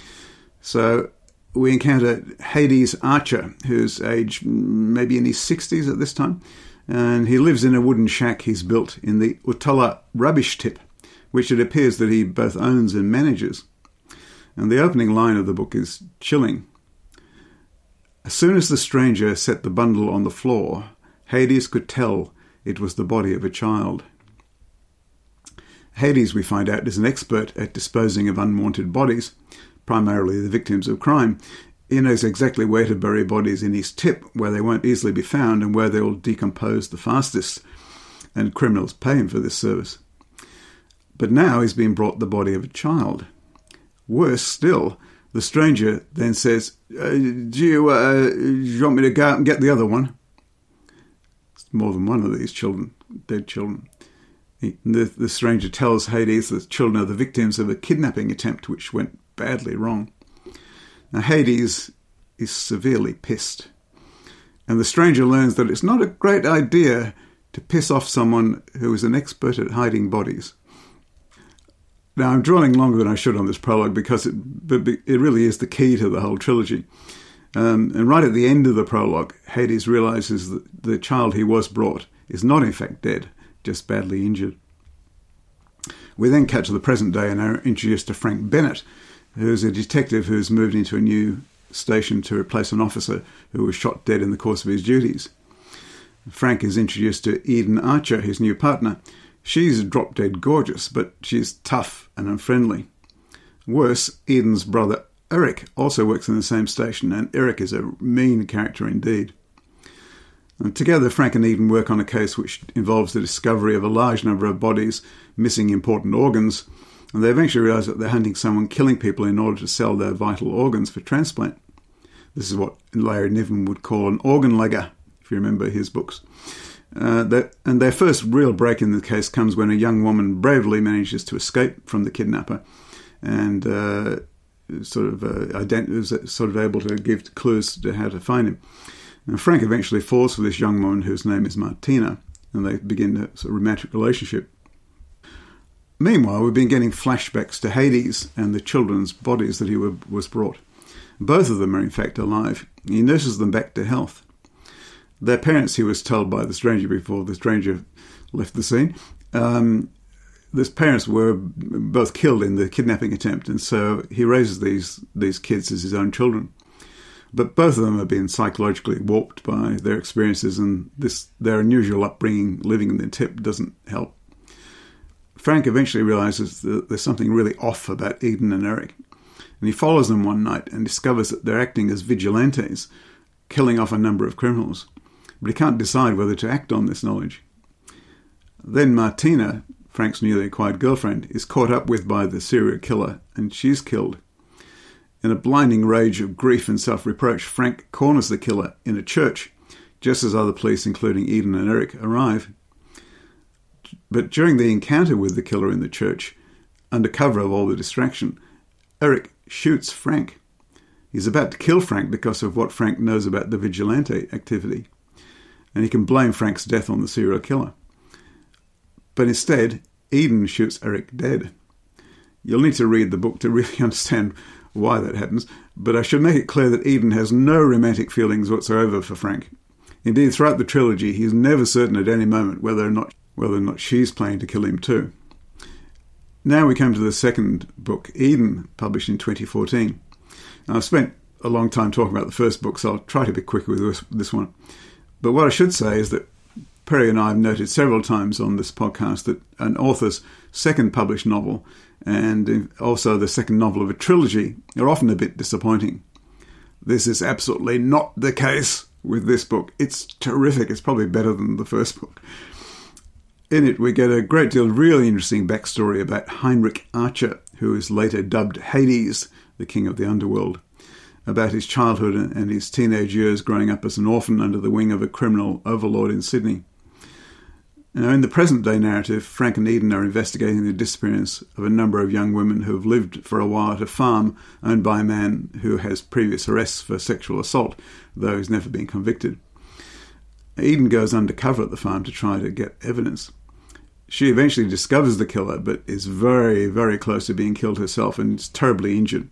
So we encounter Hades Archer, who's aged maybe in his sixties at this time, and he lives in a wooden shack he's built in the Uttala rubbish tip, which it appears that he both owns and manages. And the opening line of the book is chilling. As soon as the stranger set the bundle on the floor, Hades could tell it was the body of a child. Hades, we find out, is an expert at disposing of unwanted bodies, primarily the victims of crime. He knows exactly where to bury bodies in his tip, where they won't easily be found and where they will decompose the fastest, and criminals pay him for this service. But now he's been brought the body of a child. Worse still, the stranger then says, uh, do, you, uh, do you want me to go out and get the other one? It's more than one of these children, dead children. He, the, the stranger tells Hades that the children are the victims of a kidnapping attempt which went badly wrong. Now Hades is severely pissed, and the stranger learns that it's not a great idea to piss off someone who is an expert at hiding bodies. Now I'm dwelling longer than I should on this prologue because it, it really is the key to the whole trilogy. Um, and right at the end of the prologue, Hades realises that the child he was brought is not in fact dead, just badly injured. We then cut to the present day and are introduced to Frank Bennett, who's a detective who's moved into a new station to replace an officer who was shot dead in the course of his duties. Frank is introduced to Eden Archer, his new partner. She's drop-dead gorgeous, but she's tough and unfriendly. Worse, Eden's brother Eric also works in the same station, and Eric is a mean character indeed. And together, Frank and Eden work on a case which involves the discovery of a large number of bodies missing important organs, and they eventually realise that they're hunting someone killing people in order to sell their vital organs for transplant. This is what Larry Niven would call an organ legger, if you remember his books. Uh, that, and their first real break in the case comes when a young woman bravely manages to escape from the kidnapper and uh, sort of uh, ident- is sort of able to give clues to how to find him. And Frank eventually falls for this young woman whose name is Martina, and they begin a sort of romantic relationship. Meanwhile, we've been getting flashbacks to Hades and the children's bodies that he were, was brought. Both of them are in fact alive. He nurses them back to health. Their parents, he was told by the stranger before the stranger left the scene, um, his parents were both killed in the kidnapping attempt, and so he raises these these kids as his own children. But both of them have been psychologically warped by their experiences, and this their unusual upbringing, living in the tip, doesn't help. Frank eventually realises that there's something really off about Eden and Eric, and he follows them one night and discovers that they're acting as vigilantes, killing off a number of criminals. But he can't decide whether to act on this knowledge. Then Martina, Frank's newly acquired girlfriend, is caught up with by the serial killer, and she's killed. In a blinding rage of grief and self-reproach, Frank corners the killer in a church, just as other police, including Eden and Eric, arrive. But during the encounter with the killer in the church, under cover of all the distraction, Eric shoots Frank. He's about to kill Frank because of what Frank knows about the vigilante activity, and he can blame Frank's death on the serial killer. But instead, Eden shoots Eric dead. You'll need to read the book to really understand why that happens, but I should make it clear that Eden has no romantic feelings whatsoever for Frank. Indeed, throughout the trilogy, he's never certain at any moment whether or not whether or not she's planning to kill him too. Now we come to the second book, Eden, published in twenty fourteen. Now, I've spent a long time talking about the first book, so I'll try to be quicker with this, this one. But what I should say is that Perry and I have noted several times on this podcast that an author's second published novel and also the second novel of a trilogy are often a bit disappointing. This is absolutely not the case with this book. It's terrific. It's probably better than the first book. In it, we get a great deal of really interesting backstory about Heinrich Archer, who is later dubbed Hades, the king of the underworld, about his childhood and his teenage years growing up as an orphan under the wing of a criminal overlord in Sydney. Now, in the present-day narrative, Frank and Eden are investigating the disappearance of a number of young women who have lived for a while at a farm owned by a man who has previous arrests for sexual assault, though he's never been convicted. Eden goes undercover at the farm to try to get evidence. She eventually discovers the killer, but is very, very close to being killed herself and is terribly injured.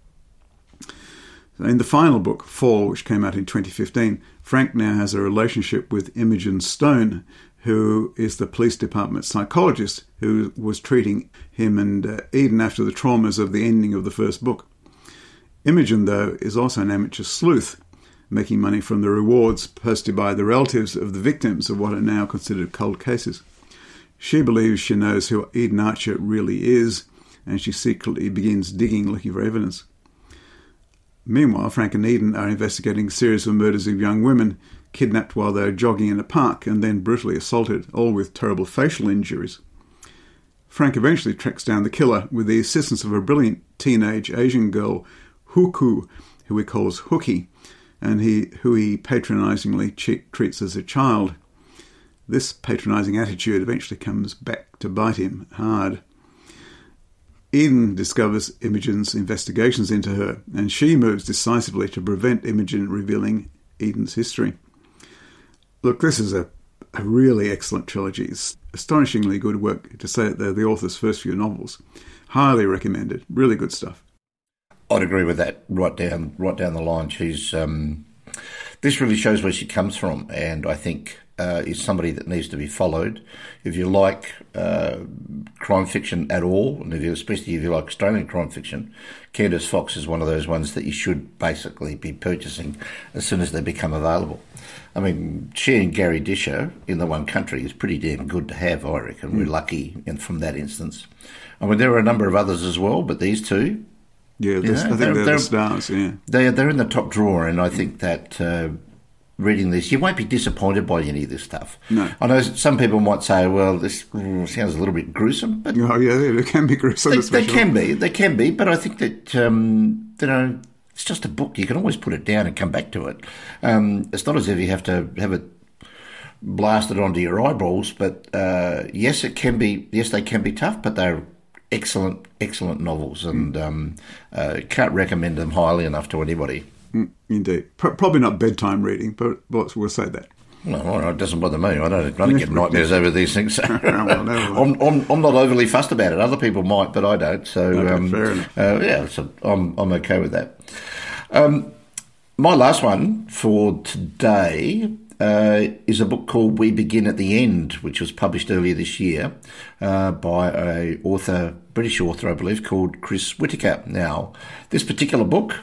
In the final book, Fall, which came out in twenty fifteen, Frank now has a relationship with Imogen Stone, who is the police department psychologist who was treating him and uh, Eden after the traumas of the ending of the first book. Imogen, though, is also an amateur sleuth, making money from the rewards posted by the relatives of the victims of what are now considered cold cases. She believes she knows who Eden Archer really is, and she secretly begins digging, looking for evidence. Meanwhile, Frank and Eden are investigating a series of murders of young women, kidnapped while they are jogging in a park and then brutally assaulted, all with terrible facial injuries. Frank eventually tracks down the killer with the assistance of a brilliant teenage Asian girl, Huku, who he calls Hookie, and he, who he patronisingly treats as a child. This patronising attitude eventually comes back to bite him hard. Eden discovers Imogen's investigations into her, and she moves decisively to prevent Imogen revealing Eden's history. Look, this is a, a really excellent trilogy. It's astonishingly good work, to say that they're the author's first few novels. Highly recommended. Really good stuff. I'd agree with that right down right down the line. She's um, this really shows where she comes from, and I think uh, is somebody that needs to be followed. If you like uh, crime fiction at all, and if you, especially if you like Australian crime fiction, Candice Fox is one of those ones that you should basically be purchasing as soon as they become available. I mean, she and Gary Disher in the one country is pretty damn good to have, I reckon. Mm. We're lucky in, from that instance. I mean, there are a number of others as well, but these two... Yeah, you know, I think they're, they're the stars, yeah. They're, they're in the top drawer, and I think that uh, reading this, you won't be disappointed by any of this stuff. No. I know some people might say, well, this mm, sounds a little bit gruesome, but... Oh, yeah, they can be gruesome. They, they can be, they can be, but I think that, um, you know... It's just a book. You can always put it down and come back to it. Um, it's not as if you have to have it blasted onto your eyeballs, but uh, yes, it can be. Yes, they can be tough, but they're excellent, excellent novels, and um, uh, can't recommend them highly enough to anybody. Mm, indeed, Pro- probably not bedtime reading, but we'll say that. No, it doesn't bother me. I don't, I don't get nightmares over these things. So. well, no, I'm, I'm, I'm not overly fussed about it. Other people might, but I don't. So, okay, um, fair enough. Uh, yeah, so I'm, I'm okay with that. Um, my last one for today uh, is a book called We Begin at the End, which was published earlier this year uh, by a author, British author, I believe, called Chris Whitaker. Now, this particular book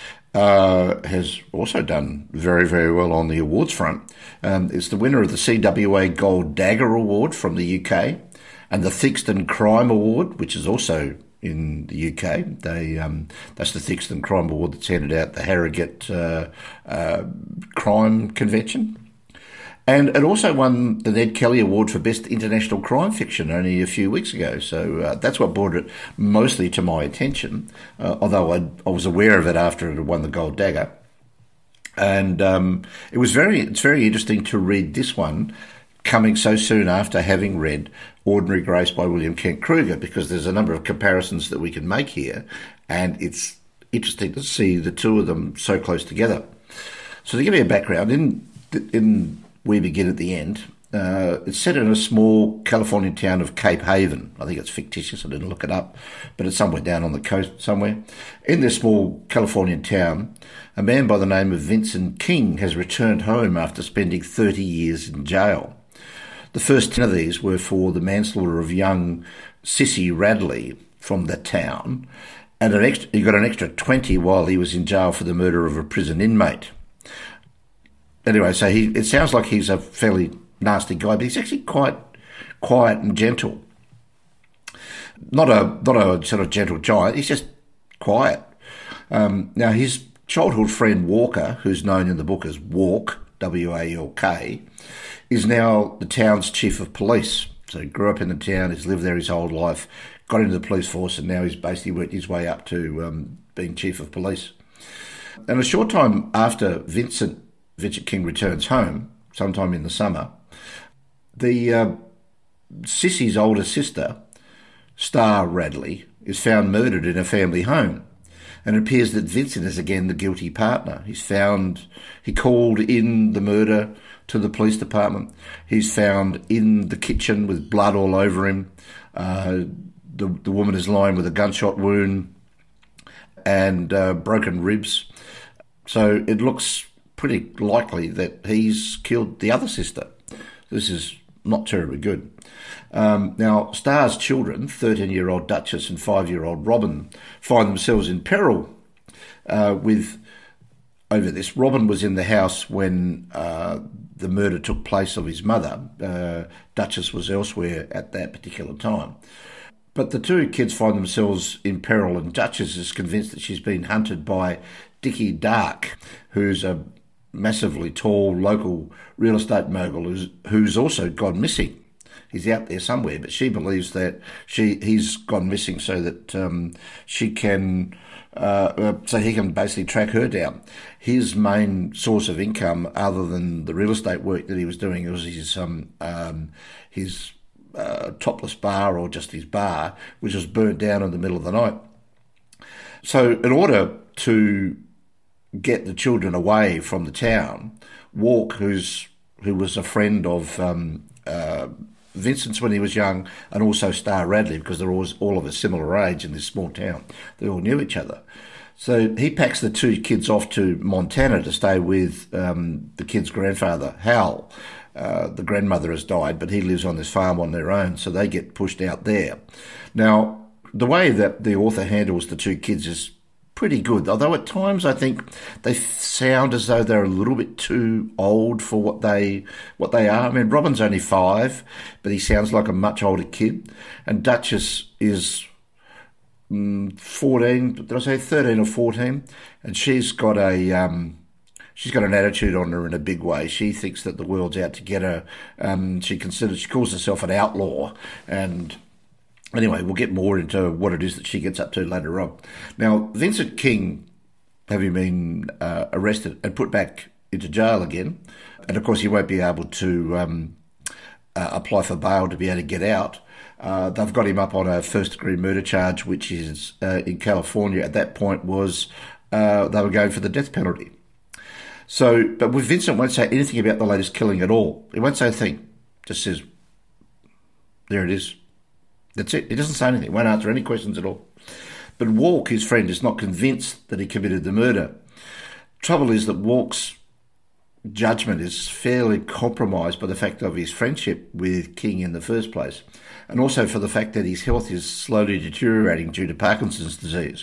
uh, has also done very, very well on the awards front. Um, it's the winner of the C W A Gold Dagger Award from the U K and the Theakston Crime Award, which is also in the U K. They um, that's the Theakston Crime Award that's handed out the Harrogate uh, uh, Crime Convention. And it also won the Ned Kelly Award for Best International Crime Fiction only a few weeks ago. So uh, that's what brought it mostly to my attention, uh, although I, I was aware of it after it had won the Gold Dagger. And um, it was very, it's very interesting to read this one coming so soon after having read Ordinary Grace by William Kent Kruger, because there's a number of comparisons that we can make here, and it's interesting to see the two of them so close together. So to give you a background, in in We Begin at the End, uh, it's set in a small Californian town of Cape Haven. I think it's fictitious, I didn't look it up, but it's somewhere down on the coast somewhere. In this small Californian town, a man by the name of Vincent King has returned home after spending thirty years in jail. The first ten of these were for the manslaughter of young Sissy Radley from the town, and an extra, he got an extra twenty while he was in jail for the murder of a prison inmate. Anyway, so he it sounds like he's a fairly nasty guy, but he's actually quite quiet and gentle. Not a not a sort of gentle giant, he's just quiet. Um, now, his childhood friend Walker, who's known in the book as Walk, W A L K, is now the town's chief of police. So he grew up in the town, he's lived there his whole life, got into the police force, and now he's basically worked his way up to um, being chief of police. And a short time after Vincent, Vincent King returns home, sometime in the summer, the uh, Sissy's older sister, Star Radley, is found murdered in a family home. And it appears that Vincent is again the guilty partner. He's found, he called in the murder to the police department. He's found in the kitchen with blood all over him. Uh, the, the woman is lying with a gunshot wound and uh, broken ribs. So it looks pretty likely that he's killed the other sister. This is not terribly good. Um, now, Star's children, thirteen-year-old Duchess and five-year-old Robin, find themselves in peril uh, with over this. Robin was in the house when uh, the murder took place of his mother. Uh, Duchess was elsewhere at that particular time. But the two kids find themselves in peril, and Duchess is convinced that she's been hunted by Dickie Dark, who's a massively tall local real estate mogul who's, who's also gone missing. He's out there somewhere, but she believes that she he's gone missing so that um, she can, uh, uh, so he can basically track her down. His main source of income, other than the real estate work that he was doing, was his um, um his uh, topless bar, or just his bar, which was burnt down in the middle of the night. So, in order to get the children away from the town, Walk, who's who was a friend of um, uh, Vincent's when he was young, and also Star Radley, because they're all, all of a similar age in this small town. They all knew each other. So he packs the two kids off to Montana to stay with um, the kids' grandfather, Hal. Uh, the grandmother has died, but he lives on this farm on their own, so they get pushed out there. Now, the way that the author handles the two kids is pretty good, although at times I think they sound as though they're a little bit too old for what they what they are. I mean, Robin's only five, but he sounds like a much older kid, and Duchess is mm, fourteen. Did I say thirteen or fourteen? And she's got a um, she's got an attitude on her in a big way. She thinks that the world's out to get her. Um, she considers she calls herself an outlaw, and anyway, we'll get more into what it is that she gets up to later on. Now, Vincent King, having been uh, arrested and put back into jail again, and of course he won't be able to um, uh, apply for bail to be able to get out. Uh, they've got him up on a first-degree murder charge, which is uh, in California. At that point, was uh, they were going for the death penalty. So, but with Vincent, won't say anything about the latest killing at all. He won't say a thing. Just says, "There it is." That's it. He doesn't say anything. Won't answer any questions at all. But Walk, his friend, is not convinced that he committed the murder. Trouble is that Walk's judgment is fairly compromised by the fact of his friendship with King in the first place, and also for the fact that his health is slowly deteriorating due to Parkinson's disease.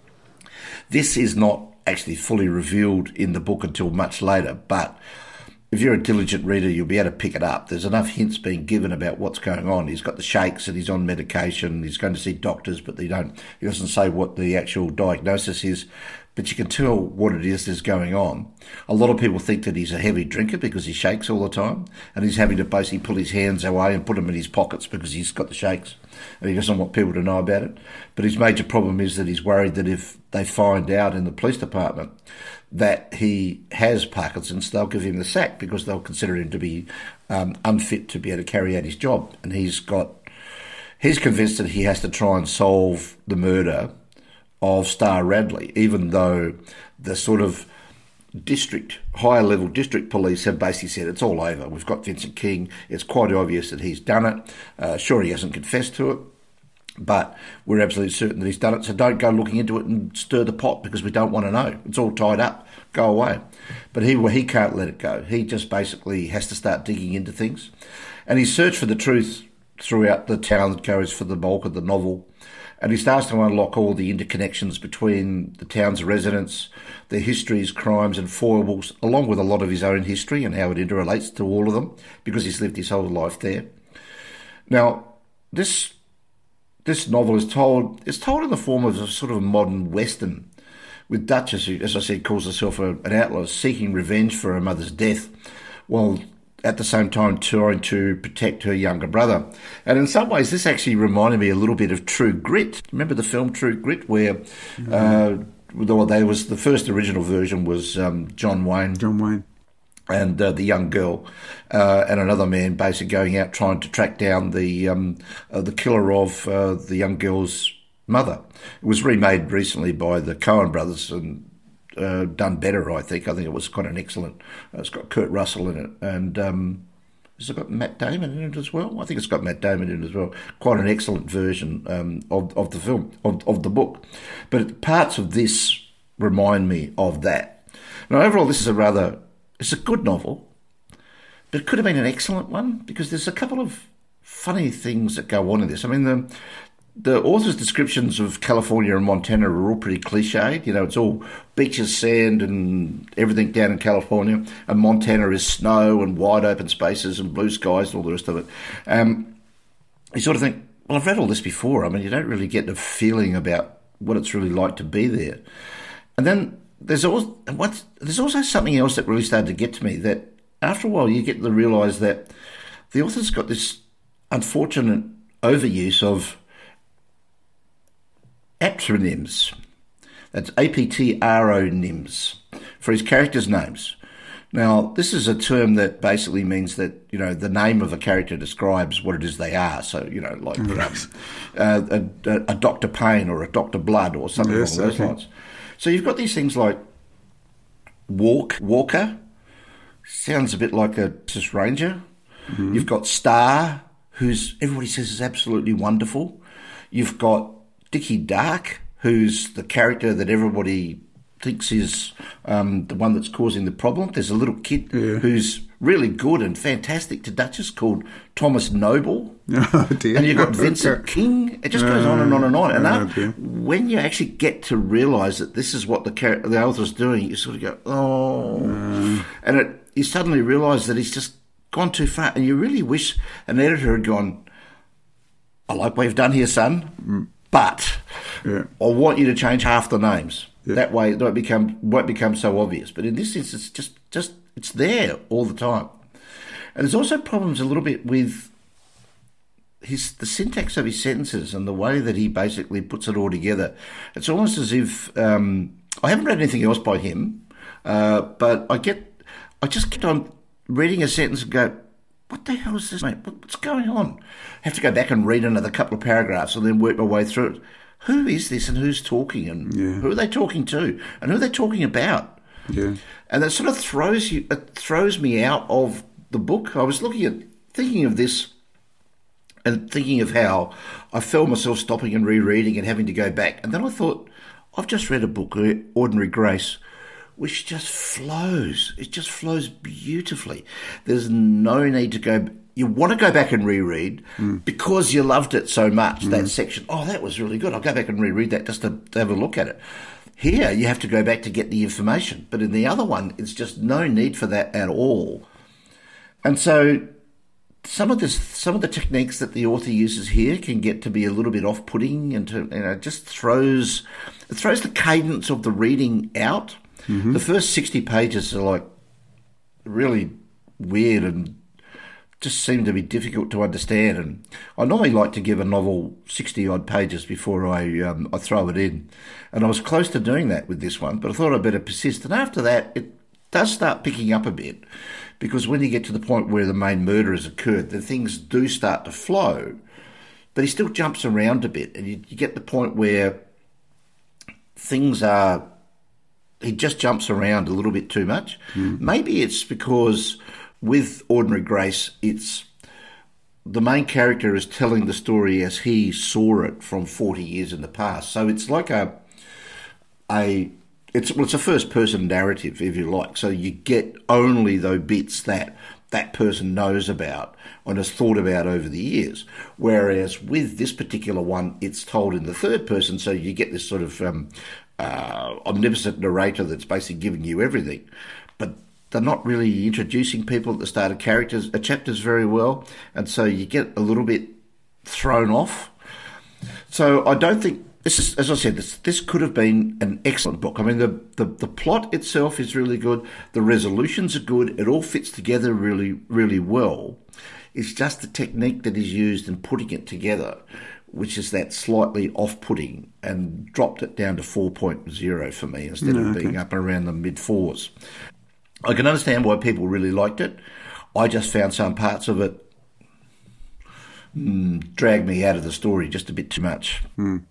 This is not actually fully revealed in the book until much later, but if you're a diligent reader, you'll be able to pick it up. There's enough hints being given about what's going on. He's got the shakes and he's on medication. He's going to see doctors, but they don't. He doesn't say what the actual diagnosis is. but you can tell what it is that's going on. A lot of people think that he's a heavy drinker because he shakes all the time, and he's having to basically pull his hands away and put them in his pockets because he's got the shakes, and he doesn't want people to know about it. But his major problem is that he's worried that if they find out in the police department that he has Parkinson's, they'll give him the sack because they'll consider him to be um, unfit to be able to carry out his job. And he's got, he's convinced that he has to try and solve the murder of Star Radley, even though the sort of district, higher level district police have basically said it's all over. We've got Vincent King. It's quite obvious that he's done it. Uh, sure, he hasn't confessed to it, but we're absolutely certain that he's done it. So don't go looking into it and stir the pot because we don't want to know. It's all tied up. Go away. But he, well, he can't let it go. He just basically has to start digging into things. And his search for the truth throughout the town that goes for the bulk of the novel. And he starts to unlock all the interconnections between the town's residents, their histories, crimes and foibles, along with a lot of his own history and how it interrelates to all of them, because he's lived his whole life there. Now, this this novel is told it's told in the form of a sort of a modern Western, with Duchess, who, as I said, calls herself a, an outlaw, seeking revenge for her mother's death, while at the same time trying to protect her younger brother. And in some ways, this actually reminded me a little bit of True Grit. Remember the film True Grit, where mm-hmm. uh, well, there was the first original version was um, John Wayne. John Wayne. And uh, the young girl uh, and another man basically going out trying to track down the um, uh, the killer of uh, the young girl's mother. It was remade recently by the Coen brothers and Uh, done better, I think. I think it was quite an excellent. Uh, it's got Kurt Russell in it, and um, has it got Matt Damon in it as well? I think it's got Matt Damon in it as well. Quite an excellent version um, of of the film of of the book, but parts of this remind me of that. Now, overall, this is a rather it's a good novel, but it could have been an excellent one because there's a couple of funny things that go on in this. I mean, the. The author's descriptions of California and Montana are all pretty cliched. You know, it's all beaches, sand, and everything down in California. And Montana is snow and wide open spaces and blue skies and all the rest of it. Um, you sort of think, well, I've read all this before. I mean, you don't really get the feeling about what it's really like to be there. And then there's also, what's, there's also something else that really started to get to me, that after a while you get to realise that the author's got this unfortunate overuse of aptronyms. That's A P T R O nyms for his characters' names. Now, this is a term that basically means that, you know, the name of a character describes what it is they are. So, you know, like um, uh, a, a Doctor Payne or a Doctor Blood or something yes, along those okay. lines. So you've got these things like Walk, Walker, sounds a bit like a Texas Ranger. Mm-hmm. You've got Star, who's everybody says is absolutely wonderful. You've got Dickie Dark, who's the character that everybody thinks is um, the one that's causing the problem. There's a little kid yeah. who's really good and fantastic to Duchess called Thomas Noble. Oh, dear. And you've got Vincent King. It just goes uh, on and on and on. And oh, that, when you actually get to realise that this is what the char- the author's doing, you sort of go, oh. Uh, and it, you suddenly realise that he's just gone too far. And you really wish an editor had gone, I like what you've done here, son. Mm. But yeah. I want you to change half the names. Yeah. That way it won't become, won't become so obvious. But in this instance, it's just, just it's there all the time. And there's also problems a little bit with his the syntax of his sentences and the way that he basically puts it all together. It's almost as if um, I haven't read anything else by him, uh, but I get I just kept on reading a sentence and go, what the hell is this, mate? What's going on? I have to go back and read another couple of paragraphs and then work my way through it. Who is this and who's talking and yeah. who are they talking to and who are they talking about? Yeah. And that sort of throws you, it throws me out of the book. I was looking at, thinking of this and thinking of how I felt myself stopping and rereading and having to go back. And then I thought, I've just read a book, Ordinary Grace, which just flows. It just flows beautifully. There's no need to go. You want to go back and reread mm. because you loved it so much, mm. that section. Oh, that was really good. I'll go back and reread that just to, to have a look at it. Here, you have to go back to get the information. But in the other one, it's just no need for that at all. And so some of this, some of the techniques that the author uses here can get to be a little bit off-putting and to, you know, just throws it throws the cadence of the reading out. Mm-hmm. The first sixty pages are like really weird and just seem to be difficult to understand. And I normally like to give a novel sixty odd pages before I um, I throw it in, and I was close to doing that with this one, but I thought I'd better persist. And after that, it does start picking up a bit, because when you get to the point where the main murder has occurred, then things do start to flow, but he still jumps around a bit, and you, you get the point where things are, he just jumps around a little bit too much. Mm. Maybe it's because with Ordinary Grace, it's the main character is telling the story as he saw it from forty years in the past. So it's like a a it's well, it's a first person narrative, if you like. So you get only those bits that that person knows about and has thought about over the years. Whereas with this particular one, it's told in the third person, so you get this sort of um, uh, omnipotent narrator that's basically giving you everything. But they're not really introducing people at the start of characters, uh, chapters very well, and so you get a little bit thrown off. So I don't think this is, as I said, this this could have been an excellent book. I mean, the, the, the plot itself is really good, the resolutions are good, it all fits together really, really well. It's just the technique that is used in putting it together, which is that slightly off-putting, and dropped it down to four point oh for me instead no, of okay. being up around the mid-fours. I can understand why people really liked it. I just found some parts of it mm, drag me out of the story just a bit too much. Mm.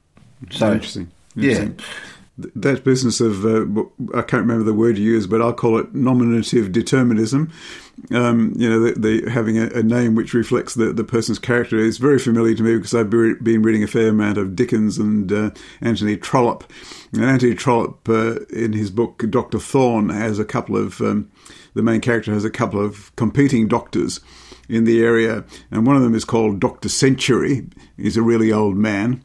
So, interesting. interesting. Yeah. That business of, uh, I can't remember the word you used, but I'll call it nominative determinism. Um, you know, the, the, having a, a name which reflects the, the person's character is very familiar to me, because I've been reading a fair amount of Dickens and uh, Anthony Trollope. And Anthony Trollope, uh, in his book Doctor Thorne, has a couple of, um, the main character has a couple of competing doctors in the area, and one of them is called Doctor Century. He's a really old man.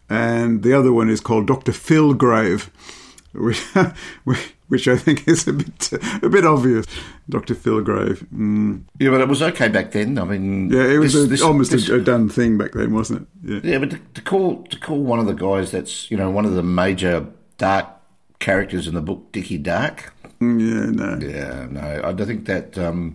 And the other one is called Doctor Philgrave, which, which I think is a bit a bit obvious. Doctor Philgrave. Mm. Yeah, but it was okay back then. I mean, yeah, it was this, a, this, almost this, a, a done thing back then, wasn't it? Yeah, yeah, but to, to call to call one of the guys that's, you know, one of the major dark characters in the book Dickie Dark. Yeah, no. Yeah, no. I don't think that. Um,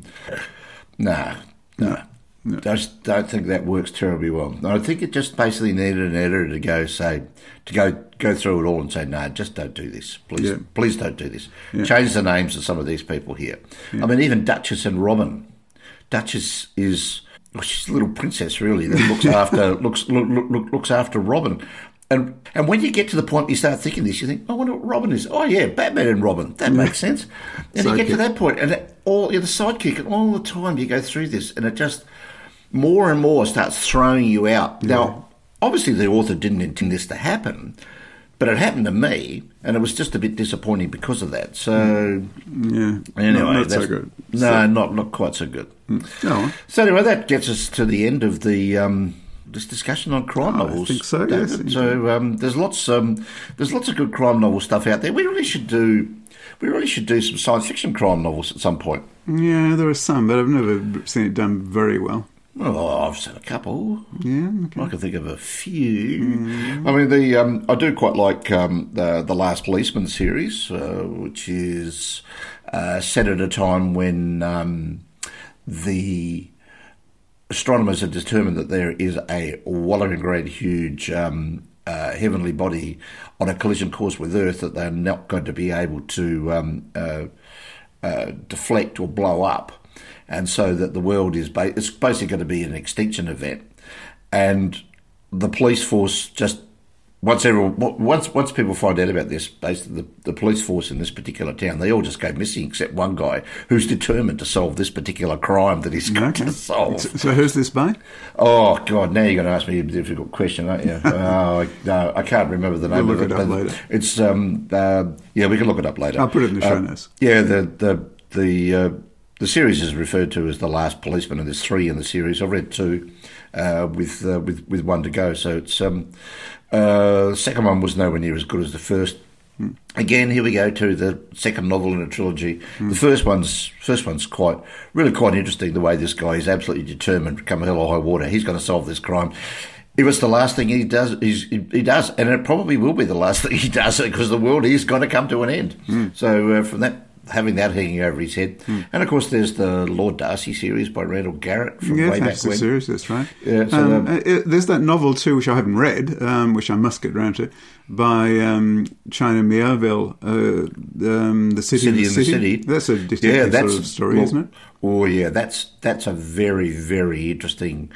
nah, no. no. No. I just don't think that works terribly well. I think it just basically needed an editor to go say, to go go through it all and say, no, just don't do this. Please, yeah. please don't do this. Yeah. Change the names of some of these people here. Yeah. I mean, even Duchess and Robin. Duchess is, well, she's a little princess really that looks after looks look, look, looks after Robin. And and when you get to the point you start thinking this, you think, I wonder what Robin is. Oh yeah, Batman and Robin. That yeah. makes sense. And sidekick. You get to that point, and that, all you're the sidekick, and all the time you go through this, and it just more and more starts throwing you out. Yeah. Now, obviously the author didn't intend this to happen, but it happened to me, and it was just a bit disappointing because of that. So, yeah, anyway, not, not so good. No, so. not not quite so good. No. So anyway, that gets us to the end of the um, this discussion on crime oh, novels. I think so. David. Yes. So um, there's lots um, there's lots of good crime novel stuff out there. We really should do we really should do some science fiction crime novels at some point. Yeah, there are some, but I've never seen it done very well. Well, I've seen a couple. Yeah, okay. I can think of a few. Mm. I mean, the um, I do quite like um, the the Last Policeman series, uh, which is uh, set at a time when um, the astronomers have determined that there is a wallowing great huge um, uh, heavenly body on a collision course with Earth that they're not going to be able to um, uh, uh, deflect or blow up. And so that the world is ba- it's basically going to be an extinction event, and the police force just once everyone once once people find out about this, basically the, the police force in this particular town, they all just go missing except one guy who's determined to solve this particular crime that he's got okay. to solve. So, so who's this by? Oh God! Now you're going to ask me a difficult question, aren't you? uh, no, I can't remember the name. We'll look of it, it up later. It's um uh, yeah, we can look it up later. I'll put it in the show uh, notes. Yeah, the the the. Uh, The series is referred to as The Last Policeman, and there's three in the series. I've read two, uh, with uh, with with one to go. So it's um, uh, the second one was nowhere near as good as the first. Mm. Again, here we go to the second novel in a trilogy. Mm. The first one's first one's quite really quite interesting. The way this guy is absolutely determined to come hell or high water. He's going to solve this crime. If it's the last thing he does, he's, he does, and it probably will be the last thing he does, because the world is going to come to an end. Mm. So uh, from that, having that hanging over his head, mm. and of course there's the Lord Darcy series by Randall Garrett from yeah, way back when. when. Series, that's right. Yeah, so um, um, it, there's that novel too, which I haven't read, um, which I must get round to, by um, China Miéville, uh, um, The City, City in the City. City. That's a detective yeah, that's, sort of story, well, isn't it? Oh yeah, that's that's a very very interesting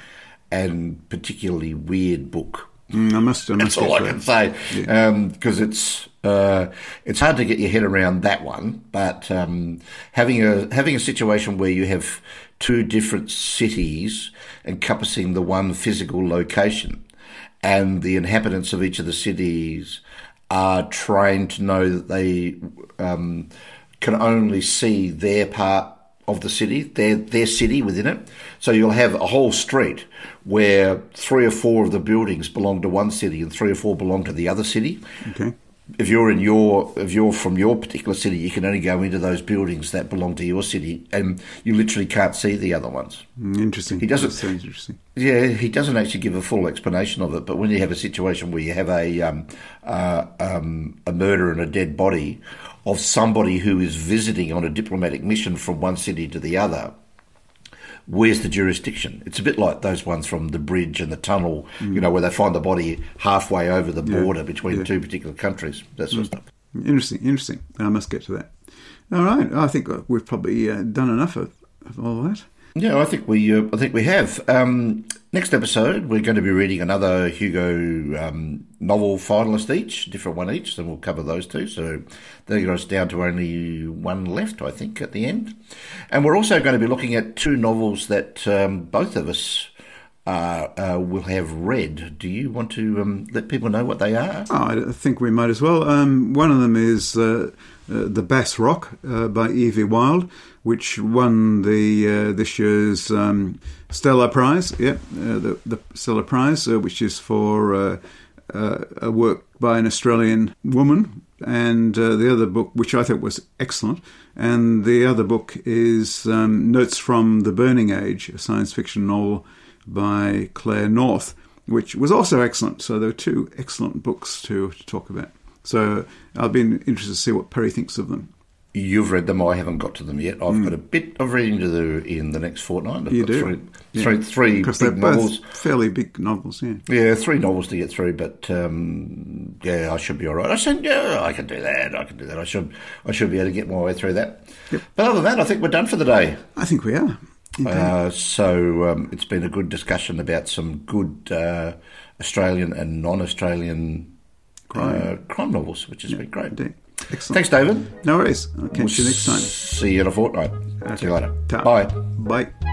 and particularly weird book. Mm, I must. I must That's all I can say, because yeah. um, it's uh, it's hard to get your head around that one. But um, having a having a situation where you have two different cities encompassing the one physical location, and the inhabitants of each of the cities are trained to know that they um, can only see their part of the city, their their city within it. So you'll have a whole street where three or four of the buildings belong to one city and three or four belong to the other city. Okay. If you're in your, if you're from your particular city, you can only go into those buildings that belong to your city, and you literally can't see the other ones. Interesting. He doesn't. That sounds interesting. Yeah, he doesn't actually give a full explanation of it. But when you have a situation where you have a um, uh, um, a murder and a dead body of somebody who is visiting on a diplomatic mission from one city to the other, where's the jurisdiction? It's a bit like those ones from The Bridge and The Tunnel, mm. you know, where they find the body halfway over the border yeah. between yeah. two particular countries, that sort mm. of stuff. Interesting, interesting. I must get to that. All right, I think we've probably uh, done enough of, of all that. Yeah, I think we uh, I think we have. Um, next episode, we're going to be reading another Hugo um, novel finalist each, different one each, and we'll cover those two. So that got us down to only one left, I think, at the end. And we're also going to be looking at two novels that um, both of us uh, uh, will have read. Do you want to um, let people know what they are? Oh, I think we might as well. Um, one of them is uh, uh, The Bass Rock uh, by Evie Wyld, which won the uh, this year's um, Stella Prize. Yeah, uh, the, the Stella Prize, uh, which is for uh, uh, a work by an Australian woman. And uh, the other book, which I thought was excellent, and the other book is um, Notes from the Burning Age, a science fiction novel by Claire North, which was also excellent. So there were two excellent books to, to talk about. So I'll be interested to see what Perry thinks of them. You've read them. I haven't got to them yet. I've mm. got a bit of reading to do in the next fortnight. I've you got do? Three, yeah. three, three because big they're novels. Both fairly big novels, yeah. Yeah, three novels to get through, but um, yeah, I should be all right. I said, yeah, I can do that. I can do that. I should, I should be able to get my way through that. Yep. But other than that, I think we're done for the day. I think we are. Uh, so um, it's been a good discussion about some good uh, Australian and non-Australian crime, uh, crime novels, which has yep. been great. Indeed. Excellent. Thanks, David. No worries. I'll catch we'll you next time. See you in a fortnight. Okay. See you later. Ta. Bye. Bye.